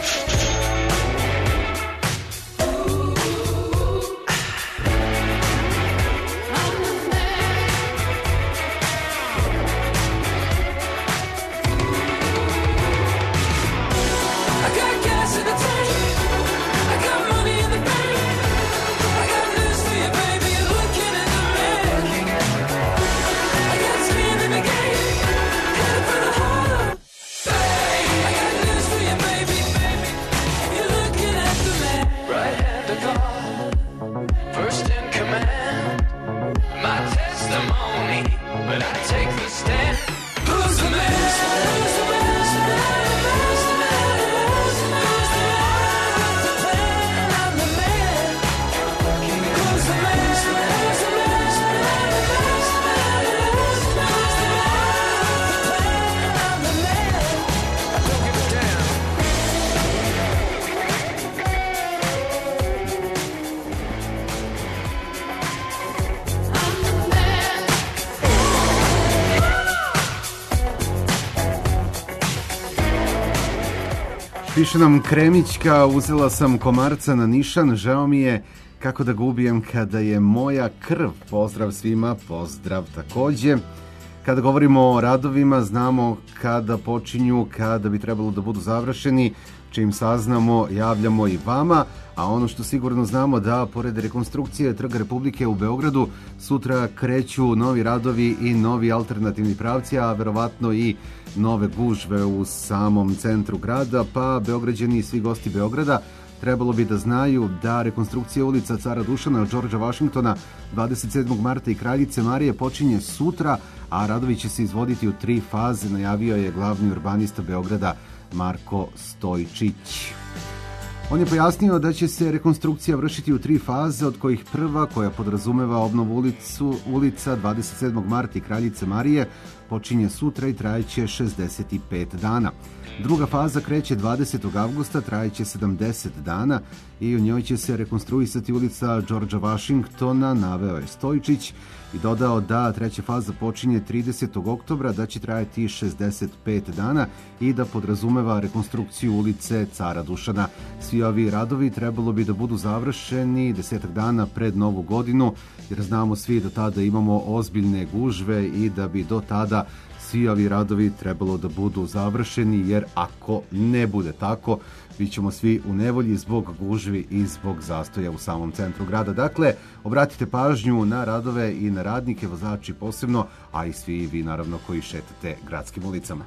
I got gas in the tank. I got money in the bank. I got news for you, baby. You're looking at the man. I got skin in the game. Headed for the Harlem. I got news for you, baby. You're looking at the man. Right hand to God, first in command. My testimony, but I take the stand. Who's the man? Who's the man? Who's the man? Who's the man? Who's the man? Who's the man? The plan. I'm the man. Who's the man? Who's the man? Who's the man? Who's the man? Who's the man? Who's the man? The plan. I'm the man. I don't give a damn. Piše nam Kremićka, uzela sam komarca na nišan, žao mi je kako da ga ubijem kada je moja krv. Pozdrav svima, pozdrav takođe. Kada govorimo o radovima, znamo kada počinju, kada bi trebalo da budu završeni. Čim saznamo, javljamo i vama, a ono što sigurno znamo da pored rekonstrukcije Trga Republike u Beogradu sutra kreću novi radovi i novi alternativni pravci, a verovatno i nove gužve u samom centru grada, pa Beograđani i svi gosti Beograda trebalo bi da znaju da rekonstrukcija ulica Cara Dušana od Đorđa Vašingtona 27. marta i Kraljice Marije počinje sutra, a radovi će se izvoditi u 3 faze, najavio je glavni urbanista Beograda Marko Stojčić. On je pojasnio da će se rekonstrukcija vršiti u 3 faze, od kojih prva, koja podrazumeva obnovu ulica 27. marta i Kraljice Marije, počinje sutra i trajeće 65 dana. Druga faza kreće 20. avgusta, trajeće 70 dana i u njoj će se rekonstruisati ulica Đorđa Vašingtona, naveo je Stojičić, i dodao da treća faza počinje 30. oktobra, da će trajati 65 dana i da podrazumeva rekonstrukciju ulice Cara Dušana. Svi ovi radovi trebalo bi da budu završeni 10 dana pred Novu godinu, jer znamo svi da tada imamo ozbiljne gužve i da bi do tada svi ovi radovi trebalo da budu završeni, jer ako ne bude tako, bit ćemo svi u nevolji zbog gužvi i zbog zastoja u samom centru grada. Dakle, obratite pažnju na radove i na radnike, vozači posebno, a i svi vi naravno koji šetate gradskim ulicama.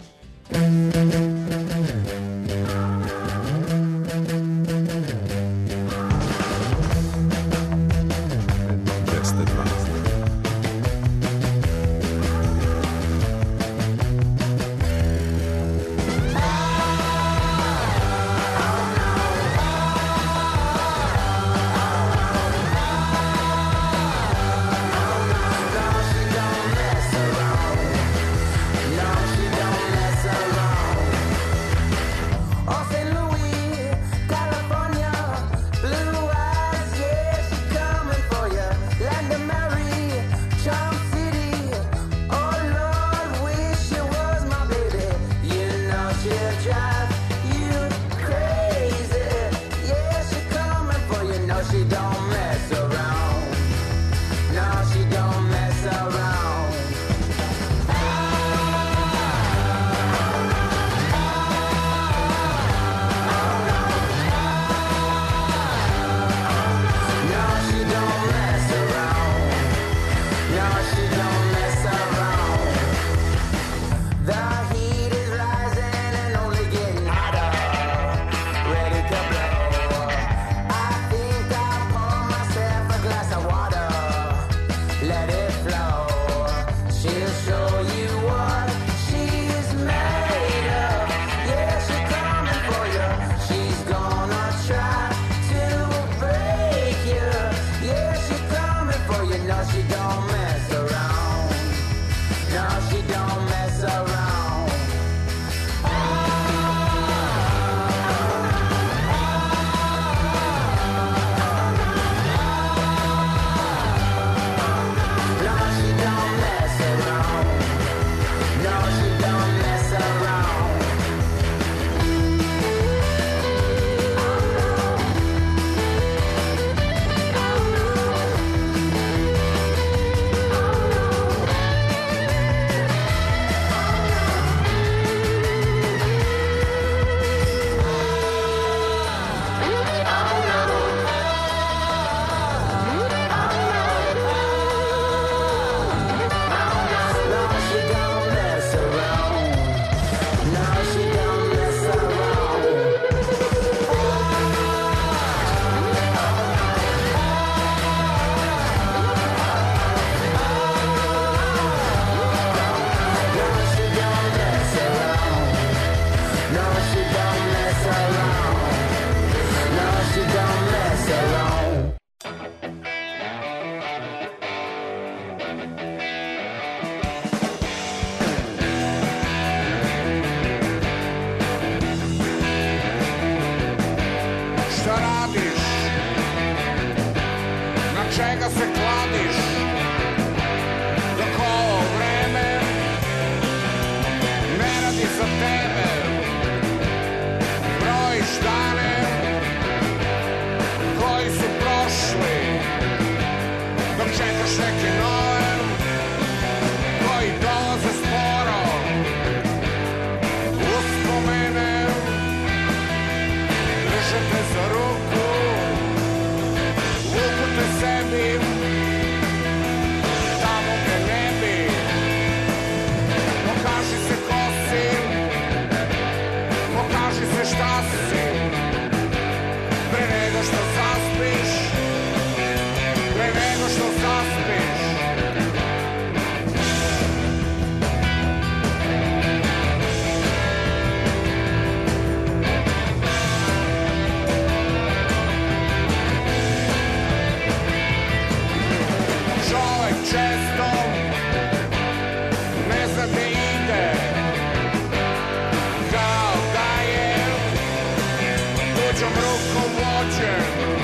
srećom rukom vođen.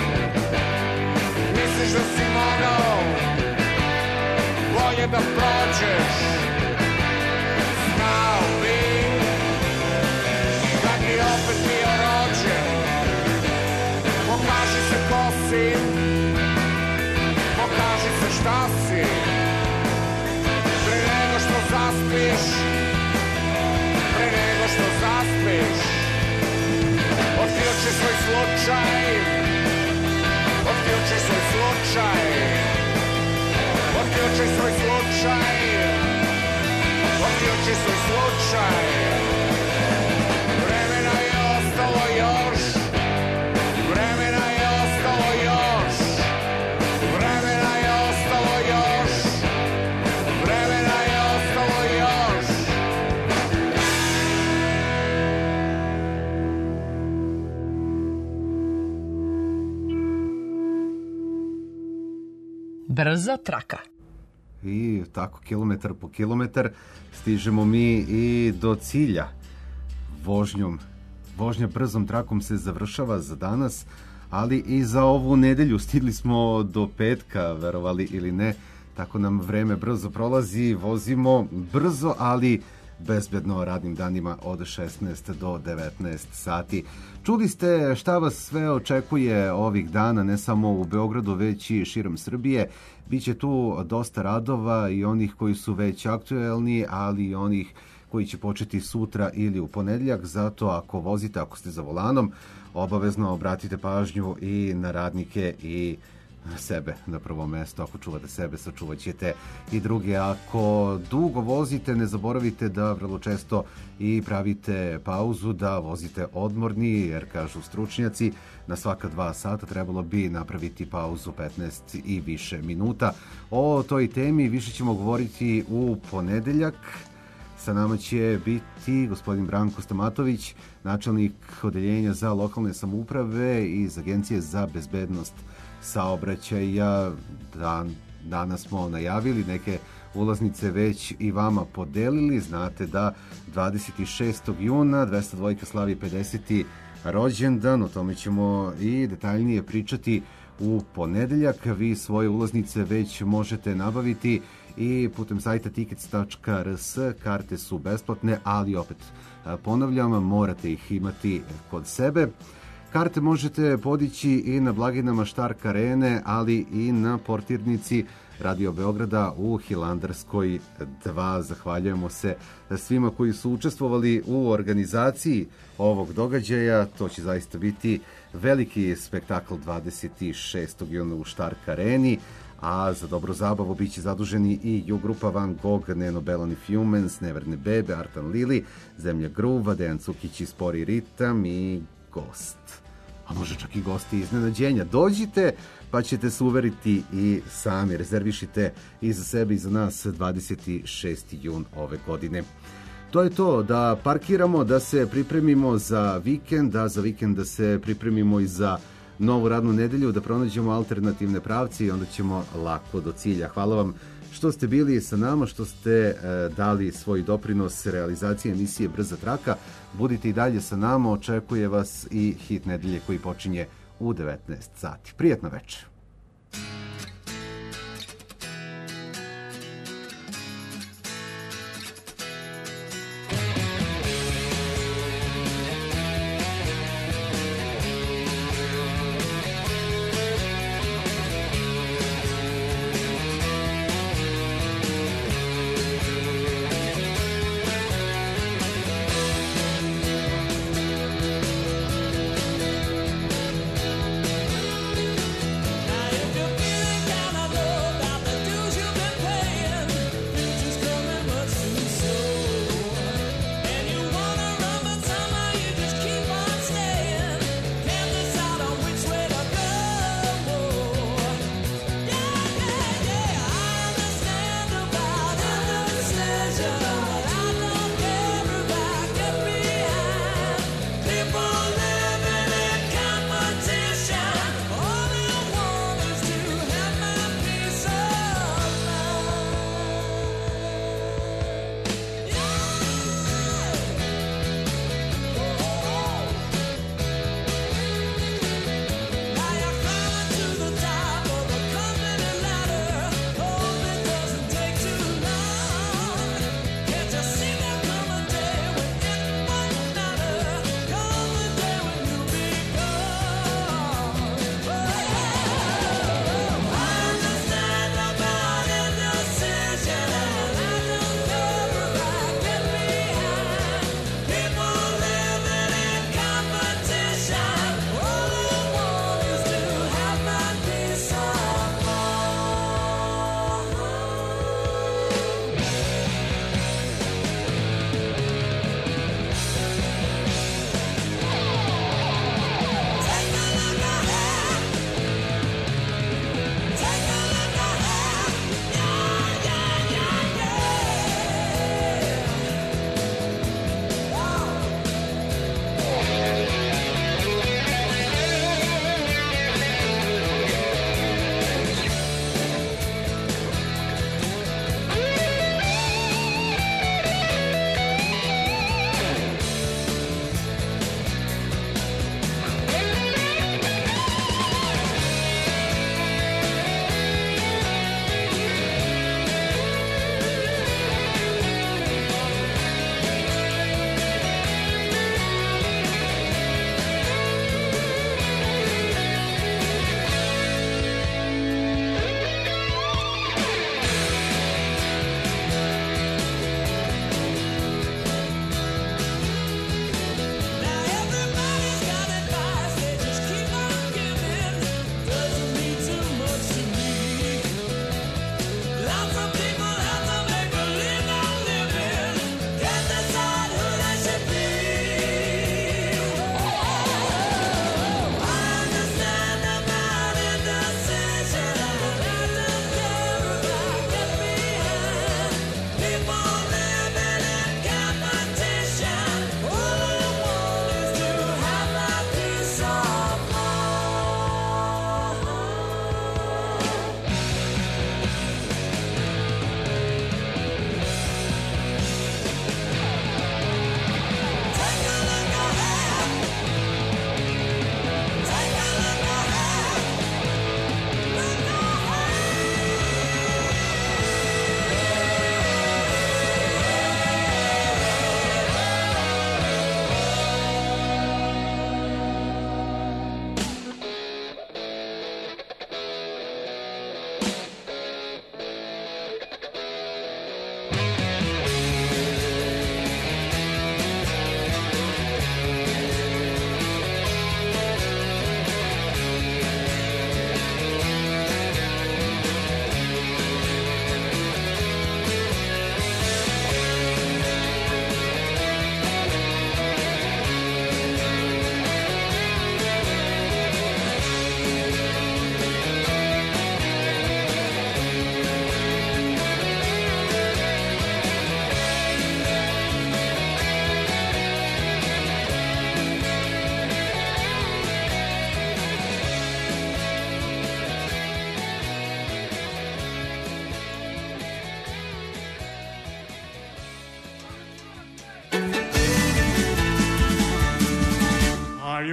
Misliš da si mogao bolje da prođeš? Znao bi da bi opet bio rođen. Pokaži se ko si, pokaži se šta si. Pre nego što zaspiš, pre nego što zaspiš. Otključi svoj slučaj, otključi svoj slučaj, otključi svoj slučaj, otključi svoj slučaj. Vremena je ostalo još, vremena je ostalo još, vremena je ostalo još, vremena je ostalo još. Brza traka. I tako kilometar po kilometar stižemo mi i do cilja. Vožnja brzom trakom se završava za danas, ali i za ovu nedelju. Stigli smo do petka, verovali ili ne, tako nam vreme brzo prolazi, vozimo brzo, ali bezbedno radnim danima od 16 do 19 sati. Čuli ste šta vas sve očekuje ovih dana, ne samo u Beogradu, već i širom Srbije. Biće tu dosta radova i onih koji su već aktuelni, ali i onih koji će početi sutra ili u ponedjeljak. Zato ako vozite, ako ste za volanom, obavezno obratite pažnju i na radnike i sebe na prvo mesto. Ako čuvate sebe, sačuvat ćete i druge. Ako dugo vozite, ne zaboravite da vrlo često i pravite pauzu, da vozite odmorni, jer kažu stručnjaci, na svaka 2 sata trebalo bi napraviti pauzu 15 i više minuta. O toj temi više ćemo govoriti u ponedeljak. Sa nama će biti gospodin Branko Stamatović, načelnik odeljenja za lokalne samouprave iz Agencije za bezbednost saobraćaja. Danas smo najavili, neke ulaznice već i vama podelili. Znate da 26. juna 202 slavi 50. rođendan, o tome ćemo i detaljnije pričati u ponedeljak. Vi svoje ulaznice već možete nabaviti i putem sajta tickets.rs. Karte su besplatne, ali opet ponavljam, morate ih imati kod sebe. Karte možete podići i na blagajnama Štark Arene, ali i na portirnici Radio Beograda u Hilandarskoj 2. Zahvaljujemo se svima koji su učestvovali u organizaciji ovog događaja. To će zaista biti veliki spektakl 26. juna u Štark Areni, a za dobru zabavu bit će zaduženi i Ju grupa Van Gogh, Neno Belan i Fumens, Neverne Bebe, Artan Lili, Zemlja Gruva, Dejan Cukić i Spori ritam i gost. A može čak i gosti iznenađenja. Dođite pa ćete se uveriti i sami. Rezervišite i za sebe i za nas 26. jun ove godine. To je to, da parkiramo, da se pripremimo za vikend, a za vikend da se pripremimo i za novu radnu nedelju, da pronađemo alternativne pravce i onda ćemo lako do cilja. Hvala vam što ste bili sa nama, što ste dali svoj doprinos realizaciji emisije Brza traka. Budite i dalje sa nama, očekuje vas i hit nedelje koji počinje u 19 sati. Prijetno večer.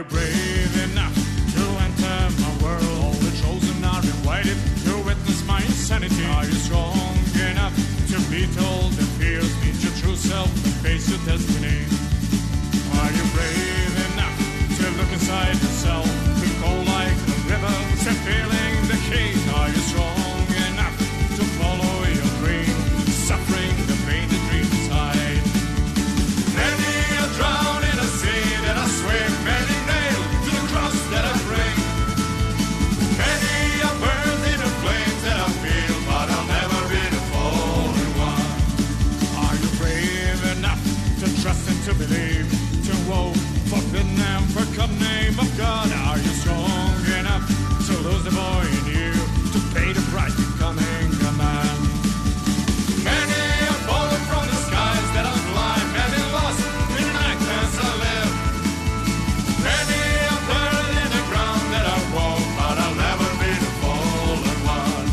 you brave enough to enter my world? All the chosen are invited to witness my insanity. Are you strong enough to beat all the fears? Meet your true self and face your destiny. Are you brave enough to look inside yourself, to go like the river, to feeling the heat? Are you strong enough to follow your dream, suffering the pain that dream inside? Many are drowned in a sea that I swim, many nailed to the cross that I bring. Many are burned in the flames that I feel, but I'll never be the fallen one. Are you brave enough to trust and to believe, to woe for the and forgotten name of God? Are you strong enough to lose the boy in you, to pay the price becoming a man? Many are fallen from the skies that are blind, many lost in the nightmares I live. Many are buried in the ground that I walk, but I'll never be the fallen one.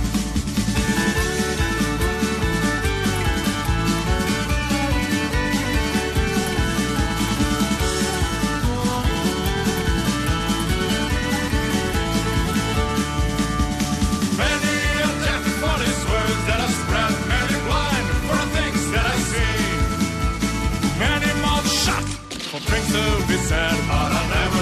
Many are deaf for these words that I spread, many blind for the things that I see. Many mouths shut for things to be said, but I'll never